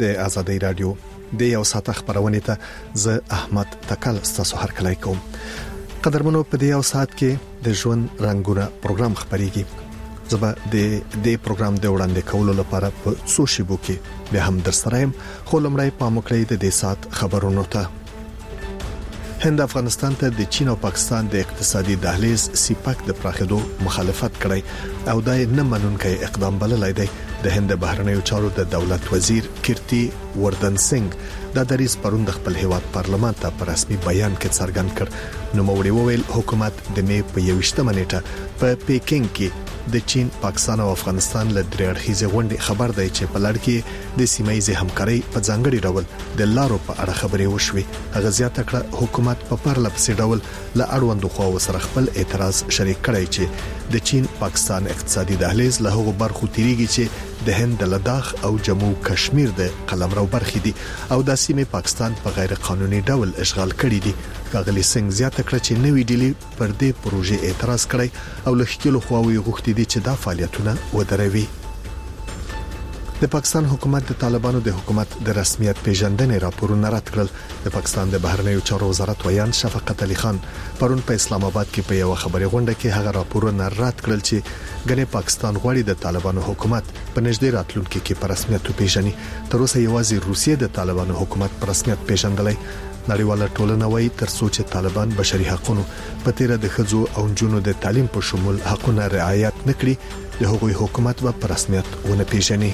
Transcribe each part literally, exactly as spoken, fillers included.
د ازادي رادیو د یو ساعت خبرونه ته ز احمد تکل ستاسو هر کله کوم. قدرمنو په دې یو ساعت کې د ژوند رنگونه پروګرام خبريږي. زبا د دې پروګرام د وړاندې کولو لپاره په څو شیبو کې به هم در سره يم، خو لمړی په مکړې د دې ساعت خبرونو ته. هند افغانستان ته د چین او پاکستان د اقتصادي دهلیز سیپاک د پراخېدو مخالفت کړی او دا نه منونکی اقدام بللی دی. د هند بهرنیو چارو د دولت وزیر کیرتی وردن سنگ دا دریز پروند خپل هیواد پارلمان ته په رسمي بیان کې څرګند کړ. نو موري وویل حکومت د مې په یوشتمه نیټه په پیکینګ کې د چین، پاکستان او افغانستان له درې اړخیزه غونډې خبر دی چې په لړ کې د سیمایي همکاري په ځانګړي ډول د لارو په اړه خبرې وشوي. هغه زیاته کړه حکومت په پرله پسې ډول له اړوندو خواو سره خپل اعتراض شریک کړی چې د چین پاکستان اقتصادي دهلیز له هغو برخو تیریږي چې د هند د لداخ او جموں کشمیر د قلمرو برخې دي او د سیمې پاکستان په غیر قانوني ډول اشغال کړي دي. ښاغلي سنگ زیاته کړه چې نوې ډیلی پر دې پروژې اعتراض کړی او له خپل خواوی غوښتي دي چې دا فعالیتونه ودروي. د پاکستان حکومت د طالبانو د حکومت د رسمیت پیژندنې راپورونه رد کړل. د پاکستان د بهرنیو چارو وزارت ویان شفقت علي خان پرون په اسلام آباد کې په یو خبري غونډه کې هغه راپورونه رد کړل چې ګنې پاکستان غواړي د طالبانو حکومت په نږدې راتلونکي کې په رسمیت پیژني. تر اوسه یوازې روسیې د طالبانو حکومت په رسمیت پیژندلای. نړیواله ټولنه وايي تر څو چې طالبان بشري حقوقو په تیر د خځو او جنونو د تعلیم په شمول حقوقونه رعایت نکړي د هغوی حکومت به په رسمیت ونه پیژني.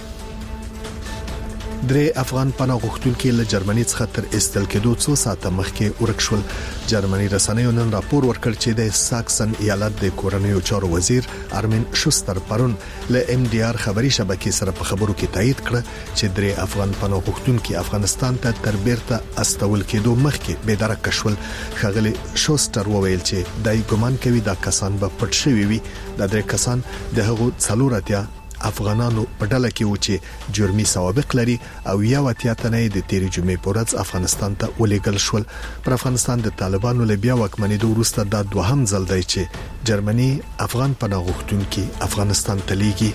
درې افغان پناه غوښتونکي له جرمني څخه تر استل کېدو څو ساعته مخکې ورک شول. جرمني رسنیو نن راپور ورکړ چې د ساکسن ایالت د کورنیو چارو وزیر ارمین شوستر پرون له ام ډي ار خبري شبکې سره په خبرو کې تایید کړ چې درې افغان پناه غوښتونکي افغانستان ته تر بیرته استول کېدو مخکې به درک شول. خغلی شوستر وویل چې دای ګمان کوي دا کسان به پټ شوي وي. دا درې کسان د هغو څلورتیا افغانانو په ډله کې و چې جرمي سوابق لري او یو اتیا تنه د تیری جمعې په ورځ افغانستان ته ولېږل شول. پر افغانستان د طالبانو له بیا واکمنېدو وروسته دا دوهم ځل دی چې جرمني افغان پناه غوښتونکي افغانستان ته لیږي.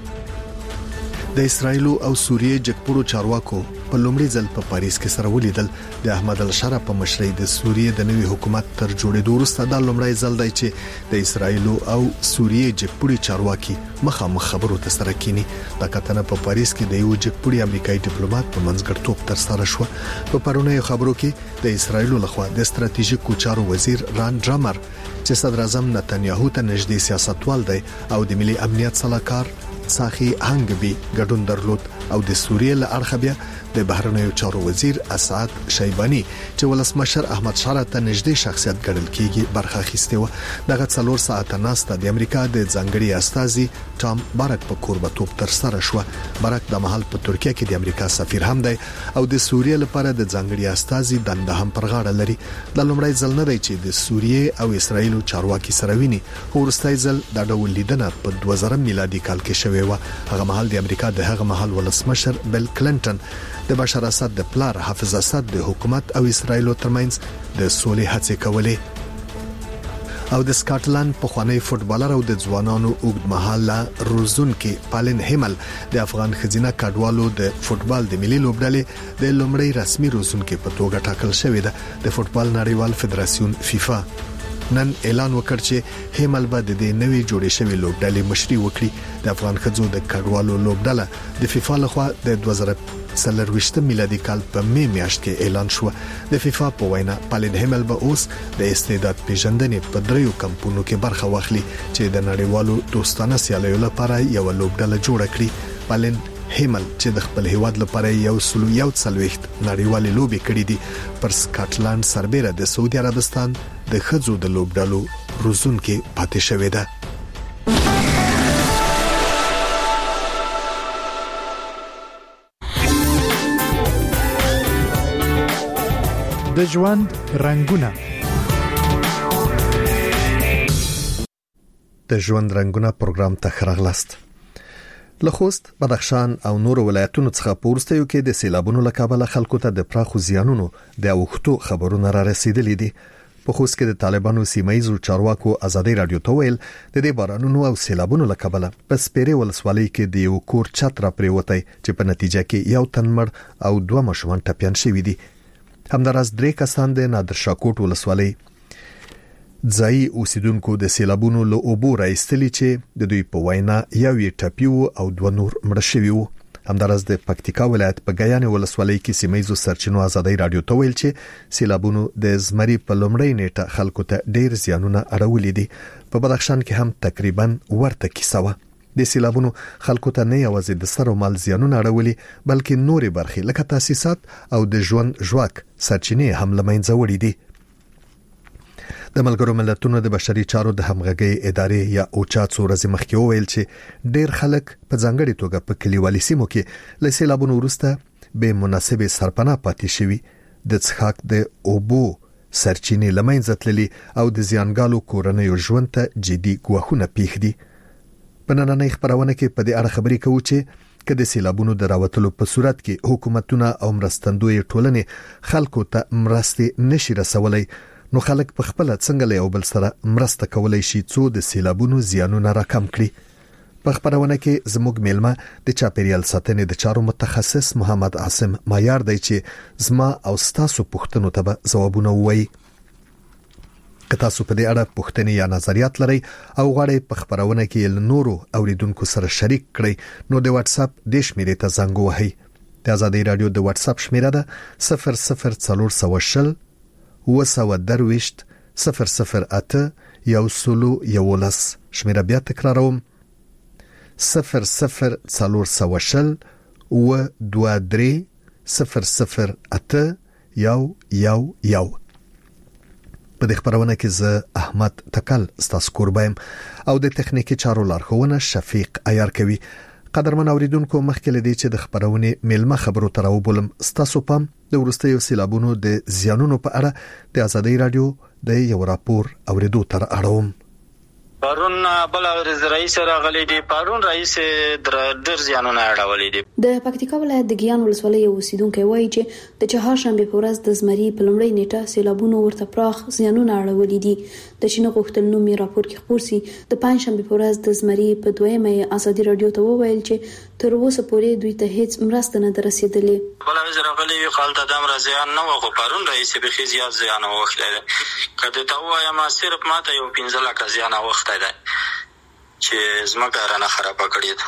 د اسرایل او سوریې جګپوړو چارواکو په لومړي ځل په پاریس کې سره ولیدل. د احمد الشرا په مشرۍ د سوریې د نوي حکومت تر جوړېدو وروسته دا لومړی ځل دی چې د اسرایل او سوریې جګپوړي چارواکي مخامخ خبرو ته سره کینی. دا کتنه په پاریس کې د یو جګپوړي امریکایي ډیپلوماټ په منځګړیتوب تر سره شو. په پرونی خبرو کې د اسرایل لخوا د ستراتیژیکو چارو وزیر ران ډرامر چې صدر اعظم نتنیاهو ته نږدې سیاستوال دی او د ملي امنیت صلاحکار ساخي هنګبي ګډون درلود او د سوریې له اړخ بیا د بهرنیو چارو وزیر اسعد شیبانی چې ولسمشر احمد شاه ته نږدې شخصیت ګڼل کیږي برخه اخیسته و. دغه څلور ساعته ناسته د امریکا د ځانګړي استازي ټام بارک په کوربتوب تر سره شو. بارک د محل په ترکیه کې د امریکا سفیر هم دی او د سوریې لپاره د ځانګړي استازي دنده هم پر غاړه لري. د لومړی ځل نه دی چې د سوریې او اسرایل چارواکي سره ویني. ورستای ځل د ډول لیدنه په دوه زره میلادي کال کې شوی و. هغه محل د امریکا د هغه محل ولسمشر بیل کلینټن د بشار اسد د پلار حافظ اسد د حکومت او اسرایل ترمنځ د سولې هڅې کولې. او د سکاټلند په خوانی فوټبالر او د ځوانانو اوږدمهاله روزونکي پالن هیمل د افغان خزینه کډوالو د فوټبال د ملي لوبډلې د لومړی رسمي روزونکي په توګه ټاکل شوی دی. د فوټبال نړیوال فدراسیون فیفا نن اعلان وکړ چې هیمل به د دې نوې جوړې شوې لوبډلې مشري وکړي. د افغان خځو د کډوالو لوبډله د فیفا لخوا د دوه زره څلرويشت میلادي کال په می میاشت کې اعلان شو. د فیفا په وینا پالن هیمل به اوس د استعداد پیژندنې په دریو کمپونو کې برخه واخلي چې د نړیوالو دوستانه سیالیو لپاره یو لوبډله جوړه کړي. پالن هیمل چې د خپل هیواد لپاره یو سلو یو څلويخت نړیوالې لوبې کړې دي پر سکاټلند سربېره د سعودي عربستان د خځو د لوبډلو روزونکي پاتې شوې ده. د ژوند رنگونه د ژوند رنگونه پروګرام ته خراغلاست. لخوست، بدخشان او نور ولایتونو څخه پورستیو کې د سیلابونو له کبله خلکو ته د پراخو زیانونو د اوختو خبرونه را رسیدلې دي. په خوست کې د طالبانو سیمایي چارواکو ازادي رادیو ته ویل د دې بارانونو او سیلابونو لکبله په سپېرې ولسوالۍ کې د یو کور چت را پریوتی چې په نتیجه کې یو تن مړ او دوه ماشومان ټپيان شوي دي. همداراز درې کسان د نادرشاه کوټ ولسوالۍ ځای اوسیدونکو د سیلابونو له اوبو راایستلي چې د دوی په وینا یو یې ټپي او دوه نور مړه شوي وو. همداراز د پکتیکا ولایت په غیانې ولسوالۍ کې سیمایي سرچینو ازادي رادیو ته ویل چې سیلابونو د زمري په لومړۍ نیټه خلکو ته ډیر زیانونه اړولې دي. په بدخشان کې هم تقریبا ورته کیسه وه. د سیلابونو خلکو ته نه یوازې د سر او مال زیانونه اړولې بلکې نورې برخې لکه تاسیسات او د ژوند ژواک سرچینې هم لمنځه وړي دي. د ملګرو ملتونو د بشري چارو د همغږي ادارې یا اوچا څو ورځې مخکې وویل چې ډیر خلک په ځانګړي توګه په کلیوالي سیمو کې له سیلابونو وروسته به مناسبه سرپناه پاتې شوي د څښاک د اوبو سرچینې لمنځه تللي او د زیانګالو کورنیو ژوند ته جدي ګواښونه پیښ دي. په نننۍ خبرونه کې په دې اړه خبرې کوو چې که د سیلابونو د راوتلو په صورت کې حکومتونه او مرستندوی ټولنې خلکو ته مرستې نشي رسولای نو خلک په خپل څنګه له یو بل سره مرسته کولای شي څو د سیلابونو زیانونه راکم کړي. په خبرونه کې زموږ میلمه د چاپیریال ساتنې د چارو متخصص محمد عاصم معیار دی چې زما او تاسو پوښتنو ته به ځوابونه وایي. که تاسو په دې اړه پوښتنې یا نظریات لرئ او غواړئ په خبرونه کې له نورو اوریدونکو سره شریک کړئ نو د واتس اپ د شمیرې ته زنګ وهئ. د ازادي رادیو د واتس اپ شمیره ده صفر صفر څلور سوه شل وسوه درویشت صفر صفر اته یو سلو یولس. شمیره بیا تکراروم صفر صفر څلور سوه شل و دوه درې صفر صفر اته یو یو یو. په دې خبرونه کې زه احمد تکل ستاسو کوربایم او د تخنیکی چارو لارښوونه شفیق عیار کوي. قدرمن اوریدونکو مخکې لدی چې د خبرونه میلمه خبرو تر وبولم ستاسو پام د ورستیو سیلابونو د زیانونو په اړه د ازادي رادیو د یو راپور اوریدو تر اړوم. پرون بل ورځ رئیس راغلی دی. پرون رئیس ډېر زیانونه اړولې دي. د پکتیکا ولایت د ګیان ولسوالۍ اوسیدونکو وایي چې د چهارشنبه په ورځ د زمري په لومړۍ نیټه سیلابونو ورته پراخ زیانونه اړولې دي. د شینو غوښتل نومي راپور کې خبر سي د پنځشنبه په ورځ د زمري په دویمه ازادي رادیو ته وویل چې تر اوسه پورې دوی ته هیڅ مرسته نه درسېدلې. بل ورځ راغلی وی خالد ادم را زیان نه وغو. پرون رئیس به خي زیات زیان وکړل. کله ته وایم صرف ماته یو پنځه لک زیان وکړل چې زمکه رانه خراب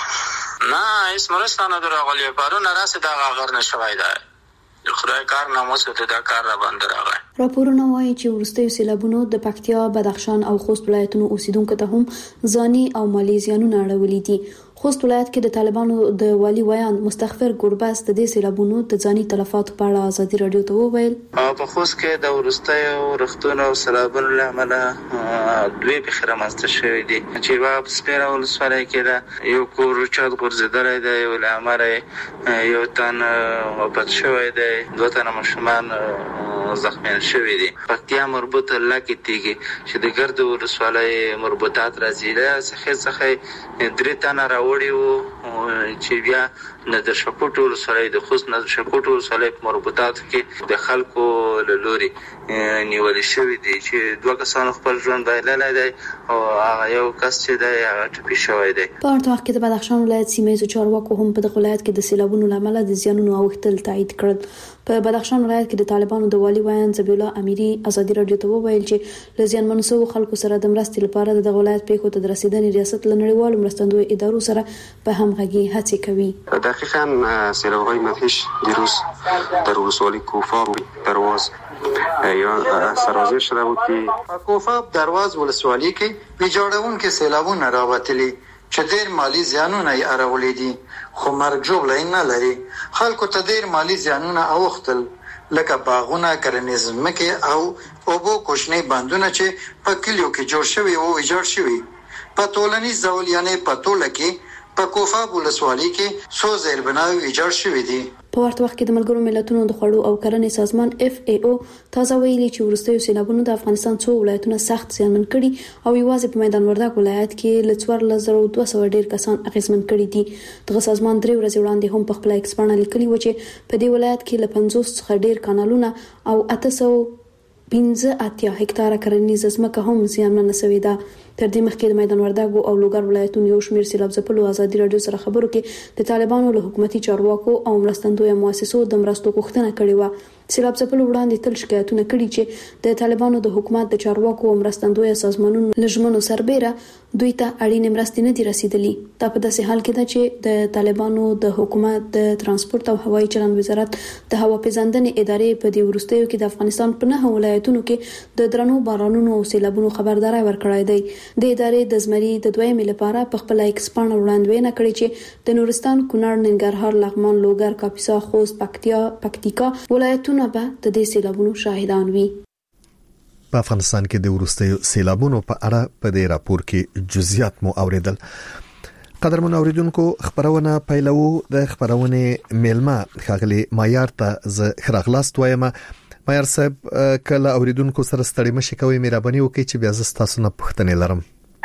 کړی نه هیڅ مرسته نه درغلی. پرون راسه دا غغر نشوي دا خدای کار ناموسه ته دا کار را باندې راغی. راپورونه وایي چې ورستیو سیلابونو د پکتیا، بدخشان او خوست ولایتونو اوسیدونکو ته هم ځاني او مالی زیانونه اړولي دي. خوست ولایت کې د طالبانو د والی ویان مستغفر ګورباس د دې سیلابونو د ځاني تلفاتو په اړه ازادي رادیو ته وویل. په خوست کې د ورستیو رختونو او سیلابونو له امله دوی په خرمسته شوې دي چې په سپیره ولسوالۍ کې یو کور چت غورځېدلی دی. یو له امله یو تن وفات شوی دی، دوه تنه ماشومان زخمیان شوي دي. پکتیا مربوطه لکه تیږي چې د ګرد ولسوالۍ مربوطات راځي له څخه څخه درې تنه راوړي وو چې بیا نادرشاه کوټ ولسوالۍ د خوست نادرشاه کوټ ولسوالۍ په مربوطاتو کې د خلکو له لوري نیول شوي دي چې دوه کسانو خپل ژوند بایللی دی او هغه یو کس چې دی هغه ټپي شوی دی. په ورته وخت کې د بدخشان ولایت سیمایي چارواکو هم په دغه ولایت کې د سیلابونو له امله د زیانونو اوښتل تایید کړل. په بدخشان ولایت کې د طالبانو د والي ویان ذبیح الله امیری ازادي رادیو ته وویل چې له زیانمنو شوو خلکو سره د مرستې لپاره د دغه ولایت پیښو ته د رسیدنې ریاست له نړیوالو مرستندوی ادارو سره په همغږي هڅې کوي. دقیقاً سیلاب‌های مدهش دیروز در ولسوالی کوفا درواز یا سرازیر شده بود که کوفا درواز ولسوالی کې ویجاړونکو سیلابونه راوتلي چې ډېر مالی زیانونه یې اړولي دي خو مرګ ژوبله نه لري. خلکو ته ډېر مالی زیانونه اوښتل لکه باغونه، کرنیز ځمکې او اوبو کوچنۍ بندونه چې په کلیو کې جوړ شوي او ویجاړ شوي. په ټولنیز ډول یعنې په ټوله کې په کوفا ولسوالۍ کې څو زیربناوې ویجاړ شوي دي. په ورته وخت کې د ملګرو ملتونو د خوړو او کرنې سازمان اف ای او تازه ویلي چې ورستیو سیلابونو د افغانستان څو ولایتونه سخت زیانمن کړي او یوازې په میدان وردګ ولایت کې له څوارلس زره دوه سوه ډیر کسان اغیزمن کړي دي. دغه سازمان درې ورځې وړاندې هم په خپل ایکس باندې لیکلي و چې په دې ولایت کې له پنځوس څخه ډیر کانالونه او اته سوه پنځه اتیا هکتاره کرنیزه ځمکه هم زیانمنه شوې ده. تر دې مخکې د میدان وردګو او لوګر ولایتونو یو شمېر سیلاب ځپلو ازادي راډیو سره خبرو کې د طالبانو له حکومتي چارواکو او مرستندویه مؤسسو د مرستو غوښتنه کړې و. سیلاب ځپلو وړاندې تل شکایتونه کړي چې د طالبانو د حکومت د چارواکو او مرستندویه سازمانونو لژمنو سربېره دوی ته اړینې مرستې نه دي رسیدلي. دا په داسې حال کې ده چې د طالبانو د حکومت د ترانسپورت او هوایي چلند وزارت د هوا پیژندنې ادارې په دې وروستیو کې د افغانستان په نه ولایتونو کې د درنو بارانونو او سیلابونو خبرداري ورکړې ده. د ادارې د زمري د دویمې لپاره په خپل ایکس پاڼه وړاندوینه کړې چې د نورستان، کونړ، ننګرهار، لغمان، لوګر، کاپیسا، خوست، پکتیا، پکتیکا ولایتونه به د دې سیلابونو شاهدان وي. په افغانستان کې د ورستیو سیلابونو په اړه په دې راپور کې جزئیات مو اوریدل. قدرمن اوریدونکو، خبرونه پیلو د خبرونه میلمه خاغلی مایار ته ز خراغلاست وایم. مایار صاحب، کله اوریدونکو سره ستړي مشي کوي، مهرباني وکړئ چې بیا زه تاسو نه پوښتنه لرم.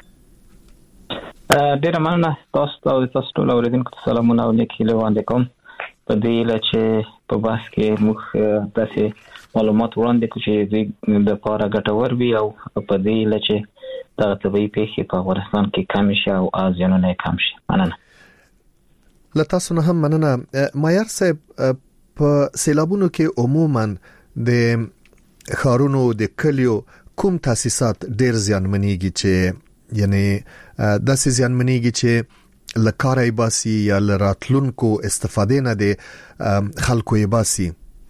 ډیره مننه. تاسو او تاسو ټول اوریدونکو ته سلامونه او نیکی لوانده کوم. په دې لاره چې په بحث کې موږ داسې معلومات وړاندې کوو چې د لپاره ګټور وي او په دې لاره چې د طبيعي پیښې په افغانستان کې کم شي او ازیانونه کم شي. مننه. له تاسو نه هم مننه. مایار صاحب، په سیلابونو کې عموماً د خارونو د کلیو کوم تاسیسات ډیر زیانمنېږي، چې یعنی د سې زیانمنېږي چې لکارای باسي یا لراتلونکو استفاده نه دي خلکو یې باسي؟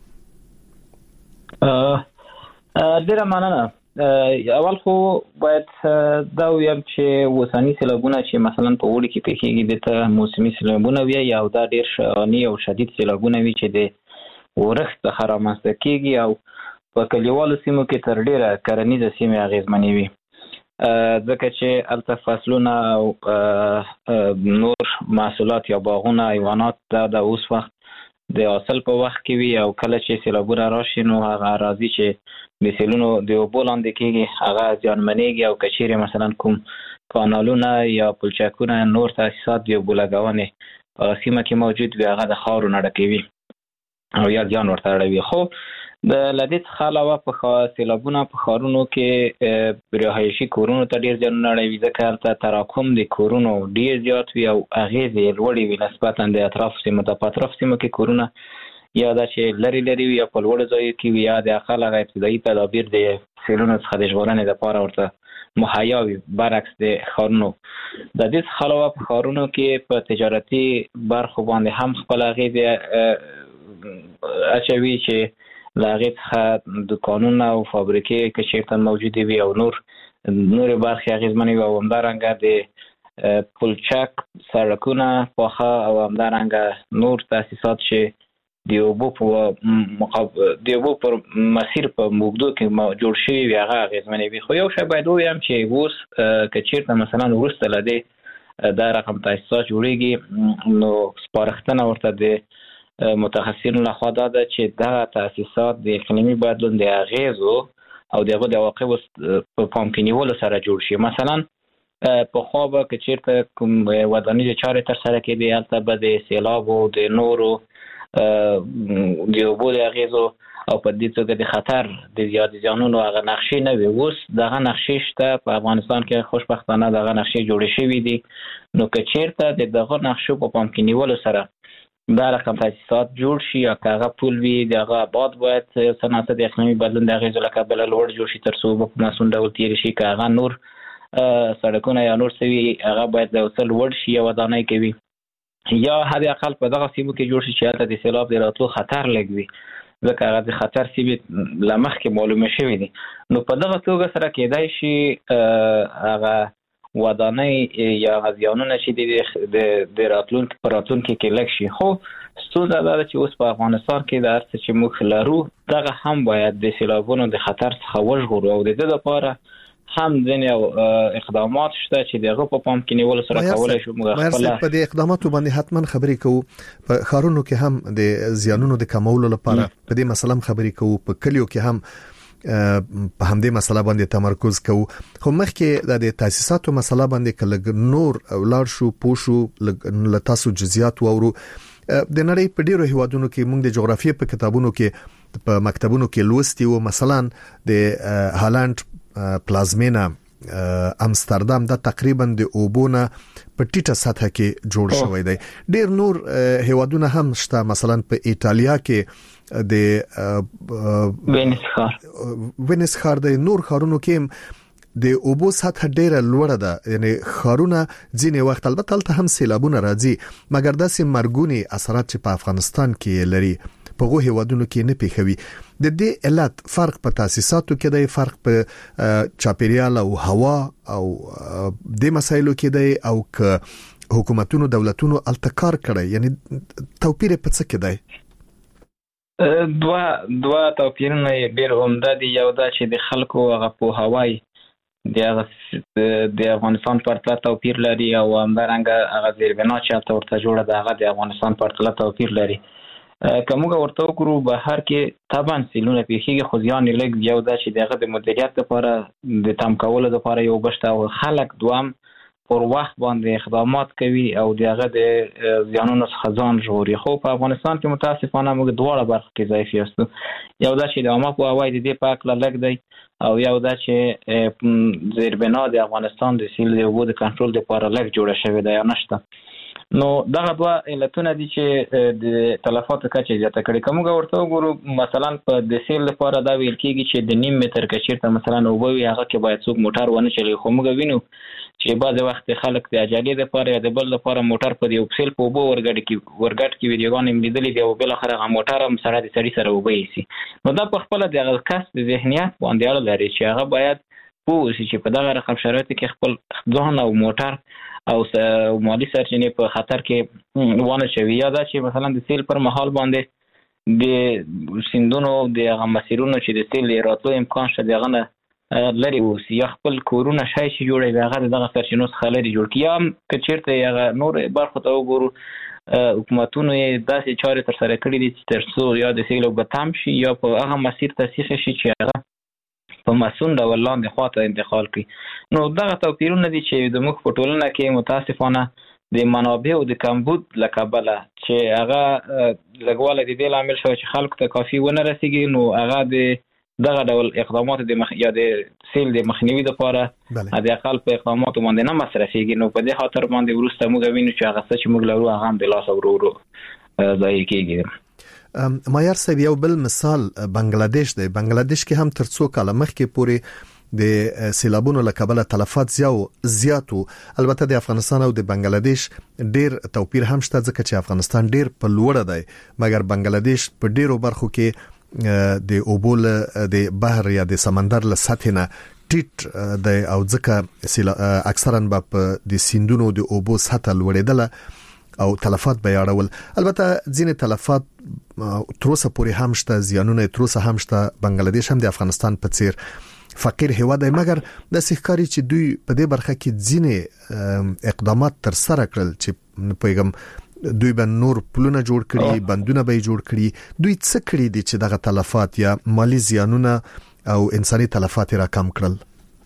ډیر مننه. اول خو باید دا ویم چې وسانی سیلابونه چې مثلا په وړي کې پیښیږي د ته موسمي سیلابونه وي یا دا ډیر شانی او شدید سیلابونه وي چې د ورښت څخه رامنځته کیږي او په کلیوالو سیمو کې تر ډیره کرنیزه سیمې اغیزمنې وي، ځکه چې هلته فصلونه او نور محصولات یا باغونه حیوانات دا د اوس وخت د حاصل په وخت کې وي او کله چې سیلابونه راشي نو هغه اراضي چې د سیلونو د اوبو لاندې کېږي هغه زیانمنېږي او که چیرې مثلا کوم کانالونه یا پلچکونه نور تاسیسات د اوبو لګونې په سیمه کې موجود وي هغه د خاورو نه ډکوي او یا ځان ورته اړوي. خو د لدې څخه علاوه په سیلابونه په ښارونو کې رهایشي کورونو ته ډیر زیانونه اړوي، ځکه هلته تراکم د کورونو ډیر زیات وي او اغیزې یې لوړې وي نسبتا د اطراف سیمو ته. په اطراف سیمو کې کورونه یا دا چې لري لري وي یا په لوړو ځایو کې وي یا د اقل هغه ابتدایي تدابیر د سیلونو څخه د ژغورنې لپاره ورته مهیا وي، برعکس د ښارونو. د دې څخه علاوه په ښارونو کې په تجارتي برخو باندې هم خپل اغیزې اچوي چې لاغې څخه دکانونه او فابریکې که چیرته موجودې وي او نور نور برخې اغیزمنې وي او همدارنګه د پلچک سړکونه پاخه او همدارنګه نور تاسیسات چې د اوبو په د اوبو پر مسیر په موږدو کې جوړ شوي وي هغه اغیزمنې وي. خو یو شی باید ووایم چې اوس که چیرته مثلا وروسته له دې دا رقم تاسیسات جوړېږي نو سپارښتنه ورته د متخصصینو لخوا دا ده چې دا تاسیسات د اقلیمي بدلون د اغیزو او دغه د عواقبو په پام کې نیولو سره جوړ شي. مثلا په خو به که چیرته کوم ودانیزې چارې ترسره کېدې هلته به د سیلابو د نورو د اوبو د اغیزو او په دې توګه د خطر د زیات زیانونو هغه نقشې نه وي. اوس دغه نقشې شته په افغانستان کې، خوشبختانه دغه نقشې جوړې شوي دي. نو که چیرته د دغه نقشو په پام کې نیولو سره دا رقم تاسیسات جوړ شي یا که هغه پول وي دغه آباد باید صنعت د اقلیمي بدلون د اغیزو له کبله لوړ جوړ شي تر څو به په مسون ډول تېر شي. که هغه نور سړکونه یا نور څه وي هغه باید د وصل لوړ شي یا ودانۍ کوي یا حد اقل په دغه سیمو کې جوړ شي چې هلته د سیلاب د راتلو خطر لږ وي، ځکه هغه د خطر سیمې له مخکې معلومه شوي دي. نو په دغه توګه سره کېدای شي هغه ودانۍ یا غزیانونه چې د د راتلونکي په راتلونکي کې لږ شي. خو ستونزه دا ده چې اوس په افغانستان کې د هر څه چې موږ لرو دغه هم باید د سیلابونو د خطر څخه وژغورو او د دې لپاره هم ځینې اقدامات شته چې دغه په پام کې نیول سره کولای شو موږ خپل په دې اقداماتو باندې حتما خبرې کوو. په ښارونو کې هم د زیانونو د کمولو لپاره په دې مسله خبرې کوو، په کلیو کې هم په همدې مسله باندې تمرکز کوو. خو مخکې د تاسیساتو مسله باندې کله نور ولر شو پوشو لتاسو جزئیات وورو. د نړۍ په ډیرو هیوادونو کې موږ د جغرافیې په کتابونو کې په مکتبونو کې لوستي وو. مثلا د هالند پلازمینا امستردام د تقریبا د اوبونه په ټیټه سطح کې جوړ شوی دی. ډیر نور هیوادونه هم شته، مثلا په ایتالیا کې د وینس ښار وینس ښار د نور ښارونو کې د اوبو سطح ډیره لوړه ده. یعنی ښارونه ځینې وخت البته تل هم سیلابونه راځي، مګر داسې مرګونی اثرات چې په افغانستان کې لري په غو هیوادونو کې نه پیښوي. د دې علت فرق په تاسیساتو کې دی، فرق په چاپیریال او هوا او د مسایلو کې دی، او ک حکومتونو دولتونو التکار کړي. یعنی توپیر په څه کې دی؟ دوا دوا توپیرونه ډېر عمده دي. یو دا چې د خلکو هغه په هوای د افغانستان پرتله توپیر لري، او همدارنګه هغه زیربنا چې تل ورته جوړه ده هغه د افغانستان پرتله توپیر لري. کومه ورته وګورو بهر کې طبعا سیلونه پیښیږي، خو ځان لګ یو دا چې دغه د مدیریت لپاره د تام کولو لپاره یو بشته او خلک دوام پر وخت باندې اقدامات کوي او دغه د ځانونو څخه ځان ژغوري. خو په افغانستان کې متاسفانه موږ دواړه برخه کې ضعیف یاستو. یو دا چې د عامه په هوای د دې پاک لګ دی، او یو دا چې زیربنا د افغانستان د سیل د اوبو د کنټرول لپاره لګ جوړه شوې ده یا نشته. نو دغه دوه علتونه دي چې د تلفاتو کچه زیاته کړي. کومه ورته وګورو مثلا په د سیل لپاره دا ویل کېږي چې د نیم متر کچیرته مثلا اوبوي هغه کې باید څوک موټر ونه چلوي، خو موږ وینو چې بعض وخت خلک د عجلې لپاره یا د بل لپاره موټر په یو سیل په اوبو ورګډ کې ورګډ کې ویډیوګان ملیدلې دی او بل اخر هغه موټر هم سره د سړي سره وبې سي. نو دا په خپل د کس د ذهنیت باندې اړه لري چې هغه باید پوه شي چې په دغه رقم شرایطو کې خپل ځان او موټر او مالی سرچینې په خطر کې وانه شوي. یا دا چې مثلا د سیل پر مهال باندې د سیندونو د هغه مسیرونو چې د سیل راتلو امکان شته دغه نه لري اوسي، یا خپل کورونه شای شي جوړوي هغه دغه سرچینو څخه لري جوړ کړي. یا که چیرته هغه نور برخو ته وګورو حکومتونو یې داسې چارې تر سره کړي دي چې تر څو یا د سیل به تم شي یا په هغه مسیر تصحیح شي چې هغه په مسون ډول لاندې خواته انتقال کړي. نو دغه توپیرونه دي چې د موږ په ټولنه کې متاسفانه د منابع او د کمبود له کبله چې هغه لګواله د دې لامل شوی چې خلکو ته کافي ونه رسیږي، نو هغه د دغه ډول اقدامات د مخ یا د سیل د مخنیوي لپاره د اقل په اقداماتو باندې نه مصرفيږي. نو په دې خاطر باندې ورسته موږ وینو چې هغه څه چې موږ لرو هغه هم د لاس ورو ورو ځای کېږي. مایار صاحب یو بل مثال بنگلاديش دی. بنگلاديش کې هم تر څو کال مخکې پورې د سیلابونو له کبله تلفات زیاو زیاتو. البته د افغانستان او د بنگلاديش ډیر توپیر هم شته ځکه چې افغانستان ډیر په لوړه دی، مګر بنگلاديش په ډیرو برخو کې د اوبول د بحر یا د سمندر له سطح نه ټیټ دی، او ځکه اکثرا په د سیندونو د اوبو سطح لوړېدله او تلفات به یاړول. البته ځینې تلفات تروسه پورې هم شته، زیانونه تروسه هم شته. بنگلاديش هم د افغانستان په څیر فقیر هیواد دی، مګر د سحکاري چې دوی په دې برخه کې ځینې اقدامات تر سره کړل چې پیغام دوی به نور پلونه جوړ کړي، بندونه به جوړ کړي. دوی څه کړی دي چې دغه تلفات یا مالی زیانونه او انساني تلفات را کم کړل؟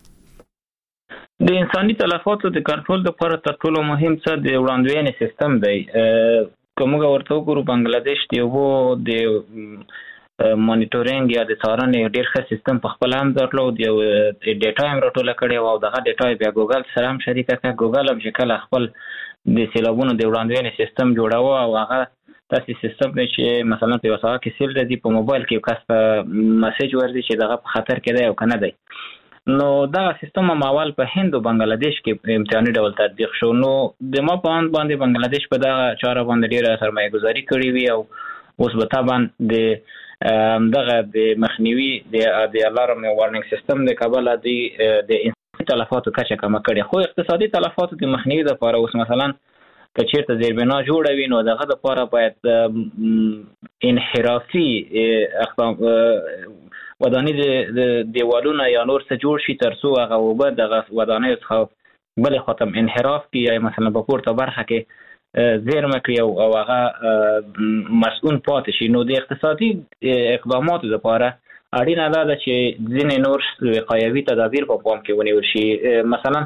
د انساني تلفاتو د کنټرول لپاره تر ټولو مهم څه د وړاندوینې سیستم دی. کومه ورته وګورو بنگلاديش دی وو د مانیټورینګ یا د څارنې ډېر ښه سیستم په خپل هم درلود، یو ډیټا هم راټوله کړې او دغه ډیټا بیا ګوګل سره هم شریکه کړه. ګوګل هم چې کله خپل د سیلابونو د وړاندوینې سیستم جوړاوه او هغه داسې سیستم دی چې مثلا په وسایل کې سیل دی په موبایل کې کس په میسج ورځي چې دغه په خطر کې دی او کنه دی. نو دا سیستم هم اول په هند او بنگلاديش کې امتحاني ډول تطبیق شو. نو د ما په اند باندې بنگلاديش په دا چاره باندې ډیره سرمایه گذاري کړې وی او اوس به طبعا د دغه د مخنیوي د الارم وارنینګ سیستم د کابل د انساني تلفاتو کچه کم کړي. خو اقتصادي تلفاتو د مخنیوي لپاره اوس مثلا که چیرته زیربنا جوړوي نو دغه لپاره باید انحرافي اقدام ودانۍ د دیوالونه یا نور څه جوړ شي تر څو هغه وبه دغه ودانۍ څخه بل ختم انحراف کی یا مثلا په پورته برخه کې زیرمه کوي او هغه مسؤل پاتې شي. نو د اقتصادي اقداماتو لپاره اړینه ده چې ځینې نور وقایوي تدابیر په پام کې ونیول شي. مثلا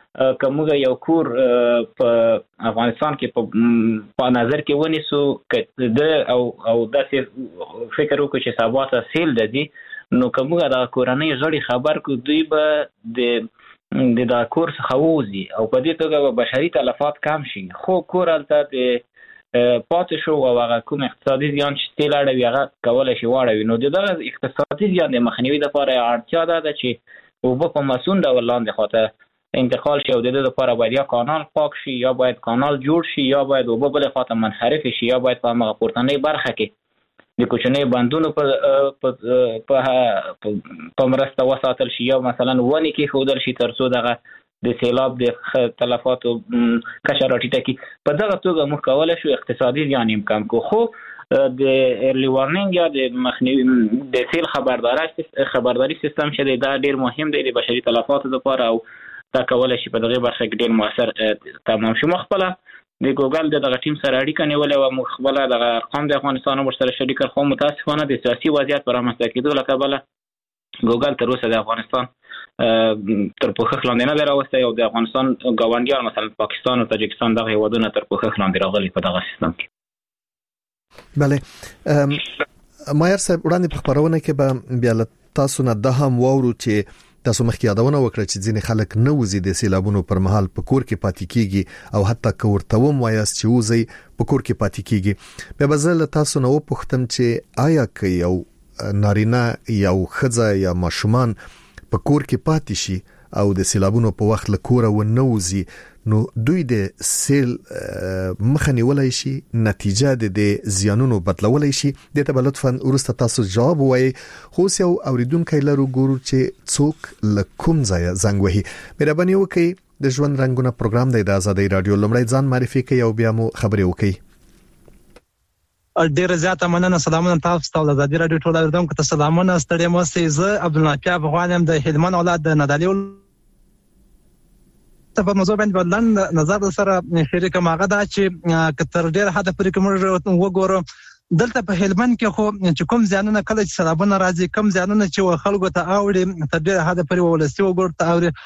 کومه یو کور په افغانستان کې په نظر کې ونیسو کده او او داسې فکر وکړو چې سبا ته سیل دی نو کومه د کورنۍ غړي خبر کو دوی به د د دا کور څخه ووزي او په دې توګه بشري تلفات کم شي خو کور البته د پاتې شو او هغه کوم اقتصادي زیان چې تل اړوي هغه کولای شي واړوي نو دغه اقتصادي زیان د مخنیوي لپاره اړتیا ده چې وب په مسون ډول لاندې خاطر انتقال شي او د دې لپاره باید یا کانال پاک شي یا باید کانال جوړ شي یا باید وب بل خاطر منحرف شي یا باید په هغه پورتنۍ برخه کې د کوچنۍ بندونو په په په مرسته وساتل شي یا مثلا ونی کې خودل شي ترڅو دغه د سیلاب د تلفاتو کچه راټیټه کی په دغه توګه موږ کولای شو اقتصادي زیان کم کو خو د ارلی وارنینګ یا د مخنیوي د سیل خبرداري خبرداري سیستم چې دا ډیر مهم دی د بشري تلفاتو لپاره او دا کولای شي په دغه برخه کې ډیر موثر تمام شي مخبله د ګوګل دغه ټیم سره اړیکه نیولې او مخبله دغه ارقام د افغانستان سره شریک کړ خو متاسفانه د سیاسي وضعیت پر رامنځته کېدو له کبله ګوګل تر اوسه د افغانستان تر پوښښ لاندې نه راوستی او د افغانستان ګاونډیان مثلا پاکستان او تاجکستان دغه هیوادونه تر پوښښ لاندې راغلي په دغه سیستم کې. بله مایر صاحب وړاندې په خبرونه کې به بیا له تاسو نه د هم واورو چې تاسو مخکې یادونه وکړه چې ځینې خلک نه وزي د سیلابونو پر مهال په کور کې پاتې کیږي او حتی کورته و وایاست چې وزي په کور کې پاتې کیږي به بزل تاسو نو پوښتم چې آیا که یو نارینه یو خزه یا ماشومان په کور کې پاتې شي او د سیلابونو په وخت له کوره و نه وزي نو دوی د سیل مخه نیولای شي نتیجه د زیانونو بدلولای شي د ته لطفا ورسته تاسو جواب وایي خو یو اوریدونکو لرو ګورو چې څوک لکم ځای زنګ وهي مهرباني وکړئ د ژوند رنگونه پروګرام د آزادۍ رادیو لمړی ځان معرفي کوي او بیا مو خبرې وکړي. ډیر زیاته مننه سلامونه تاسو ته د آزادۍ رادیو ټول اوریدونکو ته سلامونه ستړي مو سي زه عبدالنافع افغانم د هلمند اولاد د ندالي په موضوع باندې بدلن نظر سره شریک ماغه دا چې کتر ډیر حد پرې کوم وګورو دلته په هلمند کې خو چې کوم ځانونه کله چې سلابونه راځي کوم ځانونه چې خلکو ته اوړي تر ډیر حد پرې ولستي وګورو ته اوړي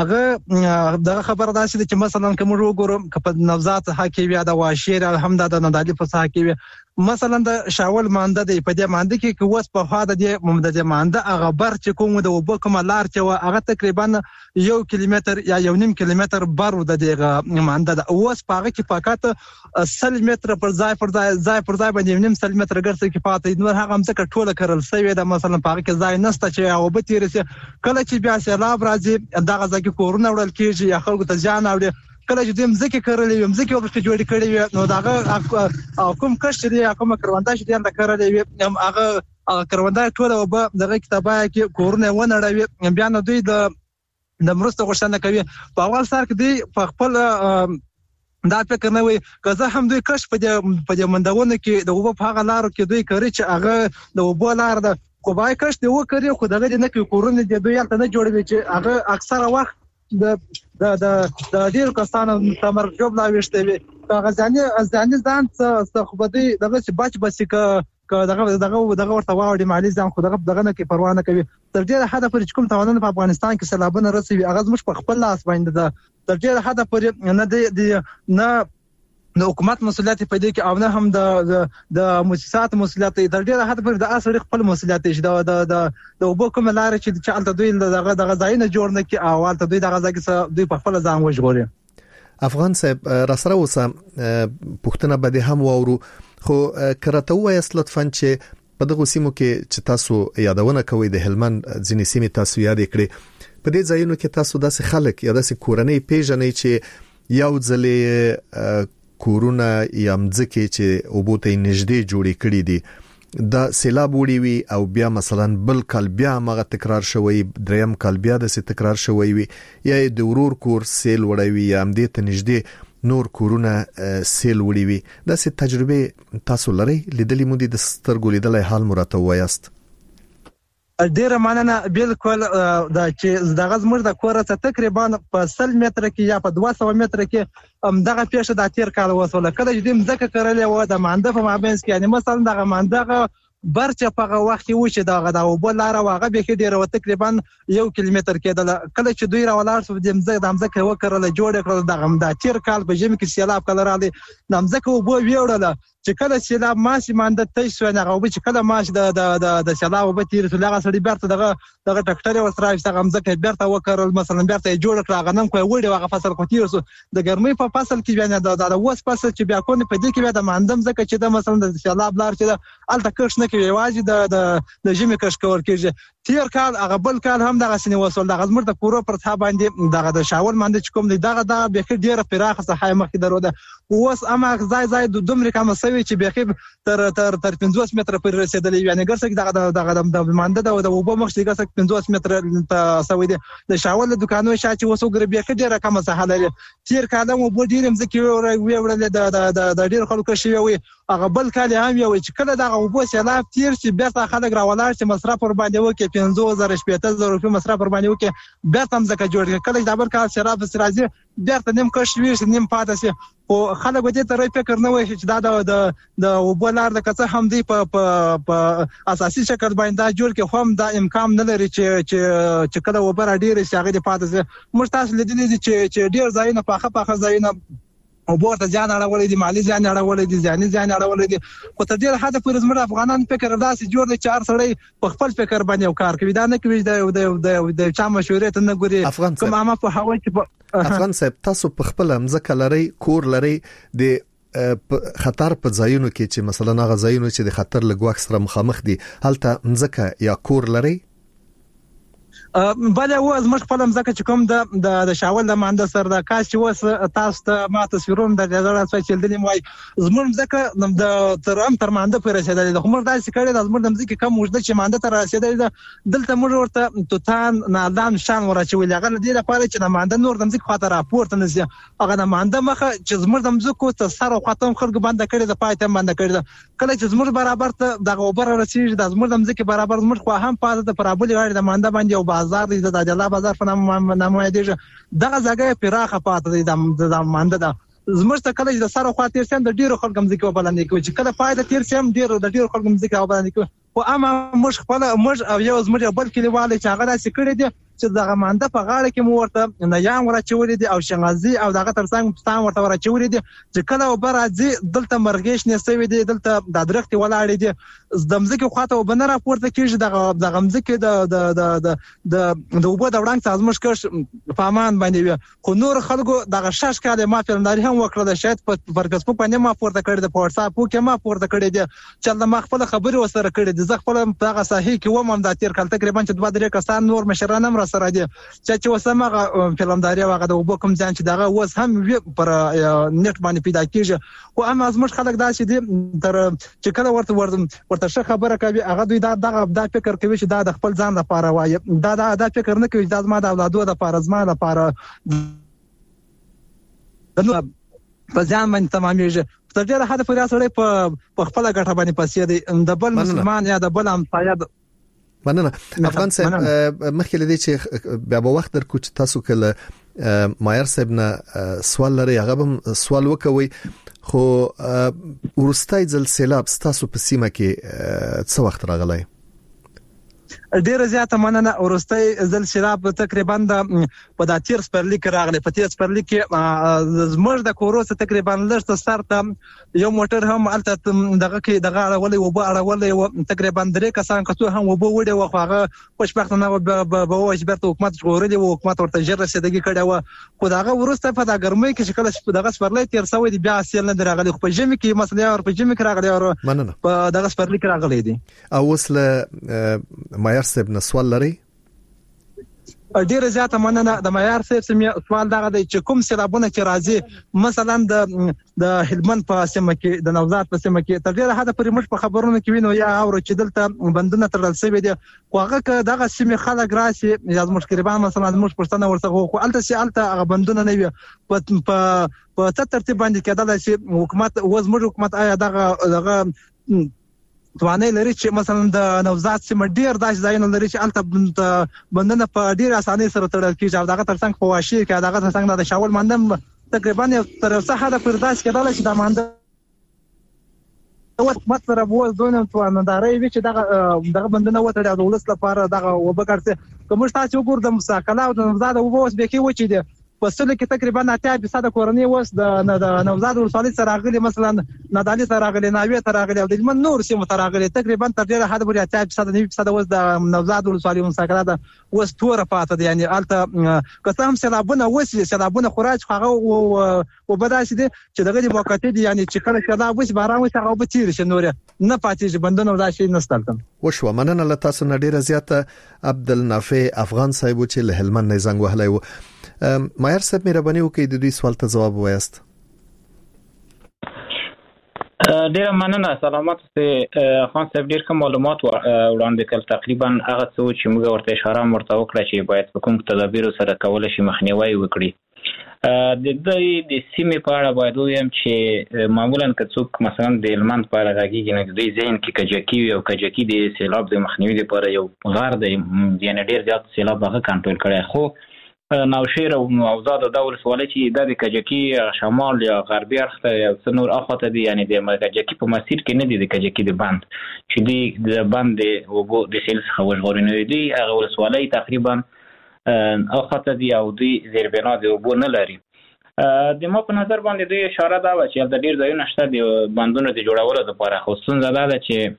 هغه دغه خبره ده چې مثلا کوم وګورو په نوزات حکیوی دا واشیر الحمد د ندالي په حکیوی مثلا د شاول مانده دی په دې مانده کې کې وس په خاطر د ممدد مانده هغه بر چې کوم د وبو کوم لار چې هغه تقریبا یو کیلومتر یا یو نیم کیلومتر بر د دغه مانده د اوس په هغه کې فقط سل متر پر ځای پر ځای ځای پر ځای باندې نیم سل متر ګرځي کې پاتې نو هغه هم څه ټوله کړل سوي د مثلا په هغه کې ځای نشته چې او به تیر سي کله چې بیا سیلاب راځي دغه ځکه کورونه وړل کېږي یا خلکو ته ځان اوړي کله چې دیم ځکه کړلې ویم ځکه ورته جوړ کړی نو داغه کوم کښ دی کوم کروندای چې دا کړلې هم هغه کروندای ټول وب دغه کتابه کې کورونه ونړوي بیا نو دوی د د مرسته غوښتنه کوي په اول سر کې دی په خپل دا فکر نه وي که زه هم دوی کښ په دې په دې مندونه کې د وب په هغه لارو کې دوی کوي چې هغه د وب لار د کوبای کښ دی وکړي خو دغه نه کوي کورونه دی دوی البته نه جوړوي چې هغه اکثره وخت د د د د ډیر کسانو تمر جوب لا وشته وي غزاني غزاني ځان څه خو بده دغه چې بچ بچ ک دغه دغه دغه ورته واوړي مالی ځان خو دغه دغه نه کې پروا نه کوي تر ډیره حد پورې کوم توانونه په افغانستان کې سیلابونه رسوي هغه زموږ په خپل لاس باندې ده تر ډیره حد پورې نه دی نه د حکومت مسؤلیت په دې کې او نه هم د د مؤسسات مسؤلیت تر ډیره حد پورې د اصل خپل مسؤلیت شي د د د وبو کوم لار چې چالت دوی دغه دغه ځای نه جوړ نه کی او البته دوی دغه ځای کې دوی په خپل ځان وژغوري. افغان صاحب راسره وسه پښتنه بده هم وورو خو کرته وایست لطفا چې په دغه سیمو کې چې تاسو یادونه کوي د هلمند ځینې سیمې تاسو یاد کړئ په دې ځایونو کې تاسو داسې خلک یا داسې کورنۍ پیژنې چې یو ځلې کورونه یا مځکه چې اوبوته نږدې جوړې کړې دي دا سیلاب وړي وي او بیا مثلا بل کال بیا مغه تکرار شوی دریم کال بیا د سي تکرار شوی وي یا د ورور کور سیل وړي وي یا مدې ته نږدې نور کورونه سیل وړي وي دا سي تجربه تاسو لري لیدلې مو دي د سترګو لیدلای حال مرته وایست ډیره مننه بالکل دا چې دغه زموږ د کور څخه تقریبا په سل متر کې یا په دوه سوه متر کې دغه پیښه د تیر کال وسوله کله چې دیم ځکه کړلې و د مانده په مابینس کې یعنی مثلا دغه مانده برچ په وخت و چې دا غدا او بل لار واغه به کې ډیره تقریبا یو کیلومتر کېدل کله چې دوی راولار سو د مزه د مزه وکړل جوړ کړل د غم د تیر کال په جمی کې سیلاب کله را دي د مزه کو بو ویوړل چې کله سیلاب ماشي مانده تې سو نه غو چې کله ماش د د د سیلاب به تیر سو لغه سړي برته دغه دغه ټکټر او سراج څنګه مزه برته وکړل مثلا برته جوړ کړل غنم کوی وړي واغه فصل کو تیر سو د ګرمۍ په فصل کې بیا نه د وس فصل چې بیا کو نه په دې کې بیا د ماندم زکه چې د مثلا د سیلاب لار چې الته کښ نه کوي واجب د د جمی کښ کور کېږي تیر کال هغه بل کال هم دغه سنې وصول دغه زمر د کورو پر ثابت باندې دغه د شاول باندې چې کوم دی دغه د به ډیره پراخه صحای مخې درو ده اوس اما ځای ځای د دومره کوم سوي چې به تر تر تر پنځوس متره پر رسیدلې یعنی ګرځي دغه دغه د مانده د وبو مخ چې ګرځي پنځوس متره ته سوي دي د شاول د دکانو شاته وسو ګر به ډیره کوم صحه لري تیر کال مو بو ډیرم ځکه وی وړل د د ډیر خلکو شي وي هغه بل کال هم یو چې کله دغه وبو سیلاب تیر چې بیرته خلک راولار چې مصرف ور باندې وکي پنځوس زره شپږ زره روپیه مصرف ور باندې وکي بیرته هم ځکه جوړ کله د بل کال سیلاب سرازي بیرته نیم کښ ویش نیم پاتې سي او خلک دې ترې فکر نه وای چې دا د د وبولار د کڅه هم دی په په اساسي شکل باندې جوړ کې هم دا امکان نه لري چې چې چې کله وبره ډیر شي هغه دې پاتې سي مرتاس لیدلې چې چې ډیر ځایونه پاخه پاخه ځایونه او ورته ځان اړولې دي مالی ځان اړولې دي ځاني ځان اړولې دي خو ته ډیر حد پر زموږ افغانان فکر داسې جوړ دي چې هر سړی په خپل فکر باندې کار کوي دا نه کوي د د چا مشورې ته نه ګوري کوم عامه په هوا کې افغان صاحب تاسو په خپل مزه لري کور لري د خطر په ځایونو کې چې مثلا هغه ځایونو چې د خطر لګوښ سره مخامخ دي هلته مزه یا کور لري بل و از مخ خپل مزه چې کوم د د شاول د مانده سر د کاش چې وس تاسو ته ما تصویرونه د جزاله څخه چلدلې موي زموږ مزه د ترام تر مانده پر رسیدلې د عمر داسې کړي د زموږ د مزه کم وجده چې مانده تر رسیدلې دلته موږ ورته توتان نادان شان ورچول هغه د دې لپاره چې د مانده نور د مزه خاطر راپورته نشي هغه د مانده مخه چې زموږ د مزه کو ته سره خاطم خلک باندې کړي د پایته باندې کړي کله چې زموږ برابر ته د اوبر رسیږي د زموږ د مزه برابر زموږ خو هم پاتې د پرابولي غاړي د مانده باندې او بازار د دجلا بازار په نامه نامه دي دغه ځای پراخه پاتې د د مانده ده زموږ ته کله د سره خوا تیر سم د ډیرو خلکو مزه کې وبلندې کوي چې کله پای د تیر سم ډیرو د ډیرو خلکو مزه کې وبلندې کوي او اما مش خپل مش او یو زموږ بل کلیواله چې هغه داسې کړی دي چې دغه مانده په غاړه کې مو ورته نه یان ورچولې دي او شنغازي او دغه ترڅنګ پستان ورته ورچولې دي چې کله وبر راځي دلته مرګیش نه سوي دي دلته د درخت ولاړې دي د مزه کې خواته وبنه راپورته کیږي دغه دغه مزه کې د د د د د وبو د وړاندې ازمش کښ پامان باندې خو نور خلکو دغه شش کاله ما فلمداري هم وکړه شاید په فرګس په باندې ما پورته کړی د واتساپ کې ما پورته کړی دي چې د ما خپل خبري وسره کړی دي زه خپل دغه صحیح کې و مم د تیر کال تقریبا چې دوه درې کسان نور مشران هم را سره دي چې چې وسمه فلمداري واغه د وبو کوم ځان چې دغه وس هم پر نت باندې پیدا کیږي او هم ازمش خلک داسې دي تر چې کله ورته ورته ورته خبره کوي هغه دوی دا دغه د فکر کوي چې دا د خپل ځان لپاره وایي دا دا فکر نه کوي چې د اولادو لپاره زما لپاره نو په ځان باندې تمامېږي تر ډیره حد پورې سره په خپل غټه باندې پاسې دي د بل مسلمان یا د بل امپایر مننه افغان صاحب مخکې لدی چې بیا په وخت در کو چې تاسو کله مایر صاحب نه سوال لري هغه هم سوال وکوي خو ورستای ځل سیلاب تاسو په سیمه کې څه وخت راغلی ډیر زیاته مننه ورستای ځل سیلاب تقریبا د په د تیر سپرلی کې راغلی په تیر سپرلی کې زموږ د کوروس تقریبا لږ ستارت یو موټر هم الته دغه کې دغه اړولې و به اړولې تقریبا درې کسان کڅو هم و به وړي و خو خوشبختانه به وښ برته حکومت جوړولې و حکومت ورته جره رسیدګي کړي و خو دغه ورسته په د ګرمۍ کې شکل دغه سپرلی تیر سوی دی بیا اصل نه راغلی خو په جمی کې مسله اور په جمی کې راغلی او په دغه سپرلی کې راغلی دی او وسله مایر صاحب نه سوال لري ډیره زیاته مننه د معیار صاحب سم سوال دغه دی چې کوم سیلابونه چې راځي مثلا د د هلمند په سیمه کې د نوزاد په سیمه کې تر ډیره حد پرې مش په خبرونو کې وینو یا اور چې دلته بندونه ترل سوي دي خو هغه دغه سیمه خلک راسي یا مشکربان مثلا مش پښتنه ورڅخه خو الته سي الته هغه بندونه نه وي په په ترتیب باندې کېدل شي حکومت وزمر حکومت آیا دغه دغه توانای لري چې مثلا د نوزاد سیمه ډیر داش ځایونه لري چې الته بندنه په ډیر اسانۍ سره تړل کیږي او دغه ترڅنګ په واشي کې دغه ترڅنګ د شاول مندم تقریبا تر څه حد پر داش کېدل چې د مانده اوس حکومت سره وو ځونه تواننداري وی چې دغه دغه بندنه وته د ولس لپاره دغه وبګرځي کوم تاسو وګورئ د مساکله او د نوزاد وبوس به کې و چې د پسله کې تقریبا اتیا فیصد کورنۍ وس د نوزاد ولسوالۍ سره غلي مثلا نادالي سره غلي ناوی سره غلي او د من نور سیمه سره غلي تقریبا تر ډیره حد پورې اتیا فیصد نه فیصد وس د نوزاد ولسوالۍ مساکله د وس تور پاتې دي یعنی الته قسم سلابونه وس سلابونه خوراج هغه او بداسي دي چې دغه د موقعیت دي یعنی چې کله سلاب وس باران وس هغه به تیر شي نور نه پاتې بندونه راشي نستلتم وشو مننه له تاسو نه ډیره زیاته عبدالنافع افغان صاحب چې له هلمند نه زنګ وهلی و مایر صاحب مهرباني وکړئ د دوی سوال ته جواب وایست. ډیر مننه سلامات سه خان صاحب ډیر کوم معلومات وړاندې کړل تقریبا هغه څه چې موږ ورته اشاره مرته وکړه چې باید په کوم تدابیر سره کول شي مخنیوي وکړي. د دې د سیمې په اړه باید ویم چې معمولا که څوک مثلا د هلمند په اړه غږیږي نه د دوی ذهن کې کجکی او کجکی د سیلاب د مخنیوي لپاره یو غار دی یعنی ډیر زیات سیلاب هغه کنټرول کړي خو نوشیر او موضوع د ولسوالۍ چې د کجکی شمال یا غربي اړخ ته یو څه نور اخواته دي یعنی د کجکی په مسیر کې نه دي د کجکی د بند چې دی د بند او د سیل څخه وژغورنه دي هغه ولسوالۍ تقریبا اخواته دي او دوی زیربنا د وبو نه لري. د ما په نظر باندې دوی اشاره دا و چې د ډیر ځایونو شته د بندونو د جوړولو لپاره خصوصا دا ده چې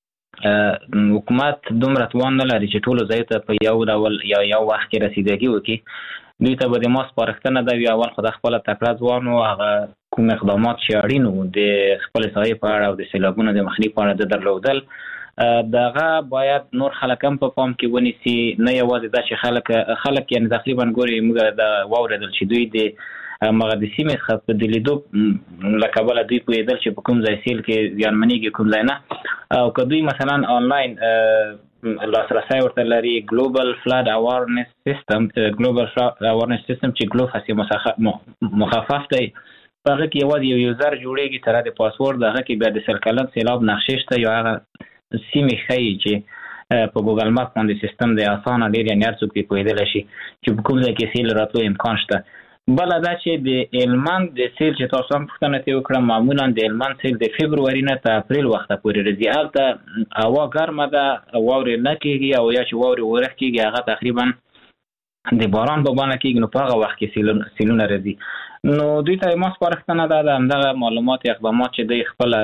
حکومت دومره توان نه لري چې ټول ځای ته په یو ډول یا یو وخت کې رسیدګي وکړي. دوی ته به د ماس پارښتنه ده وی اول خو د خپل تکړه ځوان او هغه کوم اقدامات چې اړین وو د خپل سایه په اړه او د سیلابونو د مخنیوي په اړه د درلودل دغه باید نور خلک هم په پام کې ونیسي نه یوازې دا چې خلک خلک یعنی تقریبا ګوري موږ د واوریدل چې دوی د مقدسي مخه په دلیدو لکبل دوی په یدل چې په کوم ځای سیل کې ځانمنیږي کوم ځای نه او که دوی مثلا آنلاین لاسرسی ورته لري ګلوبل فلاد اوارنس سیستم ګلوبل فلاد اوارنس سیستم چې ګلوف هسي مخفف دی هغه کې یوازې یو یوزر جوړیږي تر د پاسورد هغه کې بیا د سرکلن سیلاب نقشې شته یا هغه سیمې ښیي چې په ګوګل ماپ باندې سیستم دی اسانه ډیر یعنی هر څوک پرې پوهېدلی شي چې په کوم ځای کې سیل راتلو امکان شته. بله دا چې د هلمند د سیل چې تاسو هم پوښتنه ترې وکړه معمولا د هلمند سیل د فبروري نه تر اپریل وخته پورې راځي هلته هوا ګرمه ده واورې نه کېږي او یا چې واورې ورښت کېږي هغه تقریبا د باران په بڼه کېږي نو په هغه وخت کې سیلونه راځي. نو دوی ته یې ما سپارښتنه ده د همدغه معلومات اقدامات چې دوی خپله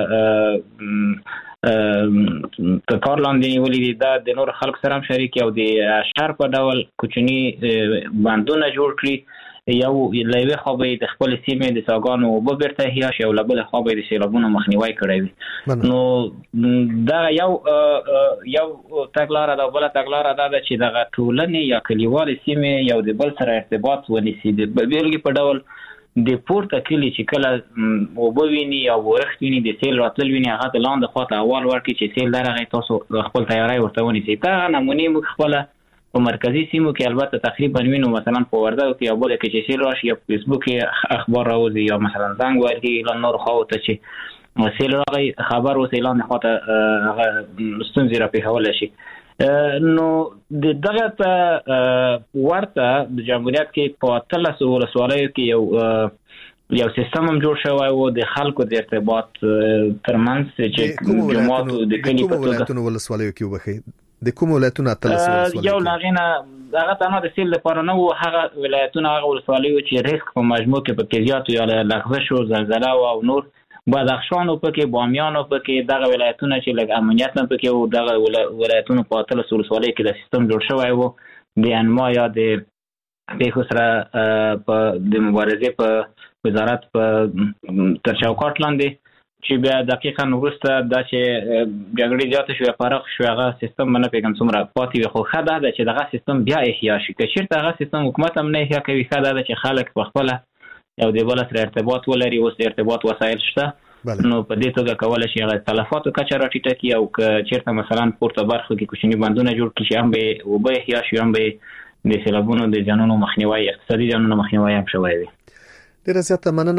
په کار لاندې نیولي دي دا د نور خلکو سره هم شریک او د شهر په ډول کوچني بندونه جوړ کړي یو له یوې خوا به یې د خپلې سیمې د څاګانو اوبه بېرته احیا شي او له بلې خوا به یې د سیلابونو مخنیوی کړی وي. نو دغه یو یو تګلاره ده بله تګلاره دا ده چې دغه ټولنې یا کلیوالې سیمې یو د بل سره ارتباط ونیسي د بېلګې په ډول د پورته کلي چې کله اوبه ویني یا ورښت ویني د سیل راتلل ویني هغه د لاندې خوا ته احوال ورکړي چې سیل درغی تاسو خپل تیاری ورته ونیسئ. دغه نمونې موږ خپله په مرکزي سیمو کې البته تقریبا وینو مثلا په وردګو کې یو بل کې چې سیل راشي یا په فیسبوک کې اخبار راوځي یا مثلا زنګ ورکړي له نورو خواو ته چې سیل راغی خبر اوسئ لاندې خوا ته هغه ستونزې راپېښولی شي. نو د دغه ته ورته د جمهوریت کې په اتلسو ولسوالیو کې یو یو سیستم هم جوړ شوی و د خلکو د ارتباط ترمنځ چې جماعتو د کلي په توګه ولسوالیو کې وبخښئ د کوم ولایتونو اتلس ولسوالۍ یو لاغینه هغه تنها د سیل لپاره نه وو هغه ولایتونه هغه ولسوالیو چې ریسک په مجموع کې پکې زیات یا لغزش او زلزله او نور بدخشان او پکې بامیان او پکې دغه ولایتونه چې لږ امنیت نه پکې او دغه ولایتونو په اتلس ولسوالۍ کې د سیستم جوړ شوی وو د انما یا د پیښو سره په د مبارزې په وزارت په تر چوکاټ لاندې چې بیا دقیقاً وروسته دا چې جګړې زیاتې شوې پراخ شوې هغه سیستم به نه پوهېږم څومره پاتې وي خو ښه دا ده چې دغه سیستم بیا احیا شي که چېرته هغه سیستم حکومت هم نه احیا کوي ښه دا ده چې خلک په خپله یو د بله سره ارتباط ولري اوس د ارتباط وسایل شته نو په دې توګه کولی شي هغه تلفاتو کچه راټیټه کړي او که چېرته مثلا پورته برخو کې کوچني بندونه جوړ کړي چې هم به یې اوبه احیا شي هم به یې د سیلابونو د زیانونو مخنیوی اقتصادي زیانونو مخنیوی هم شوی وي. ډیره زیاته مننه.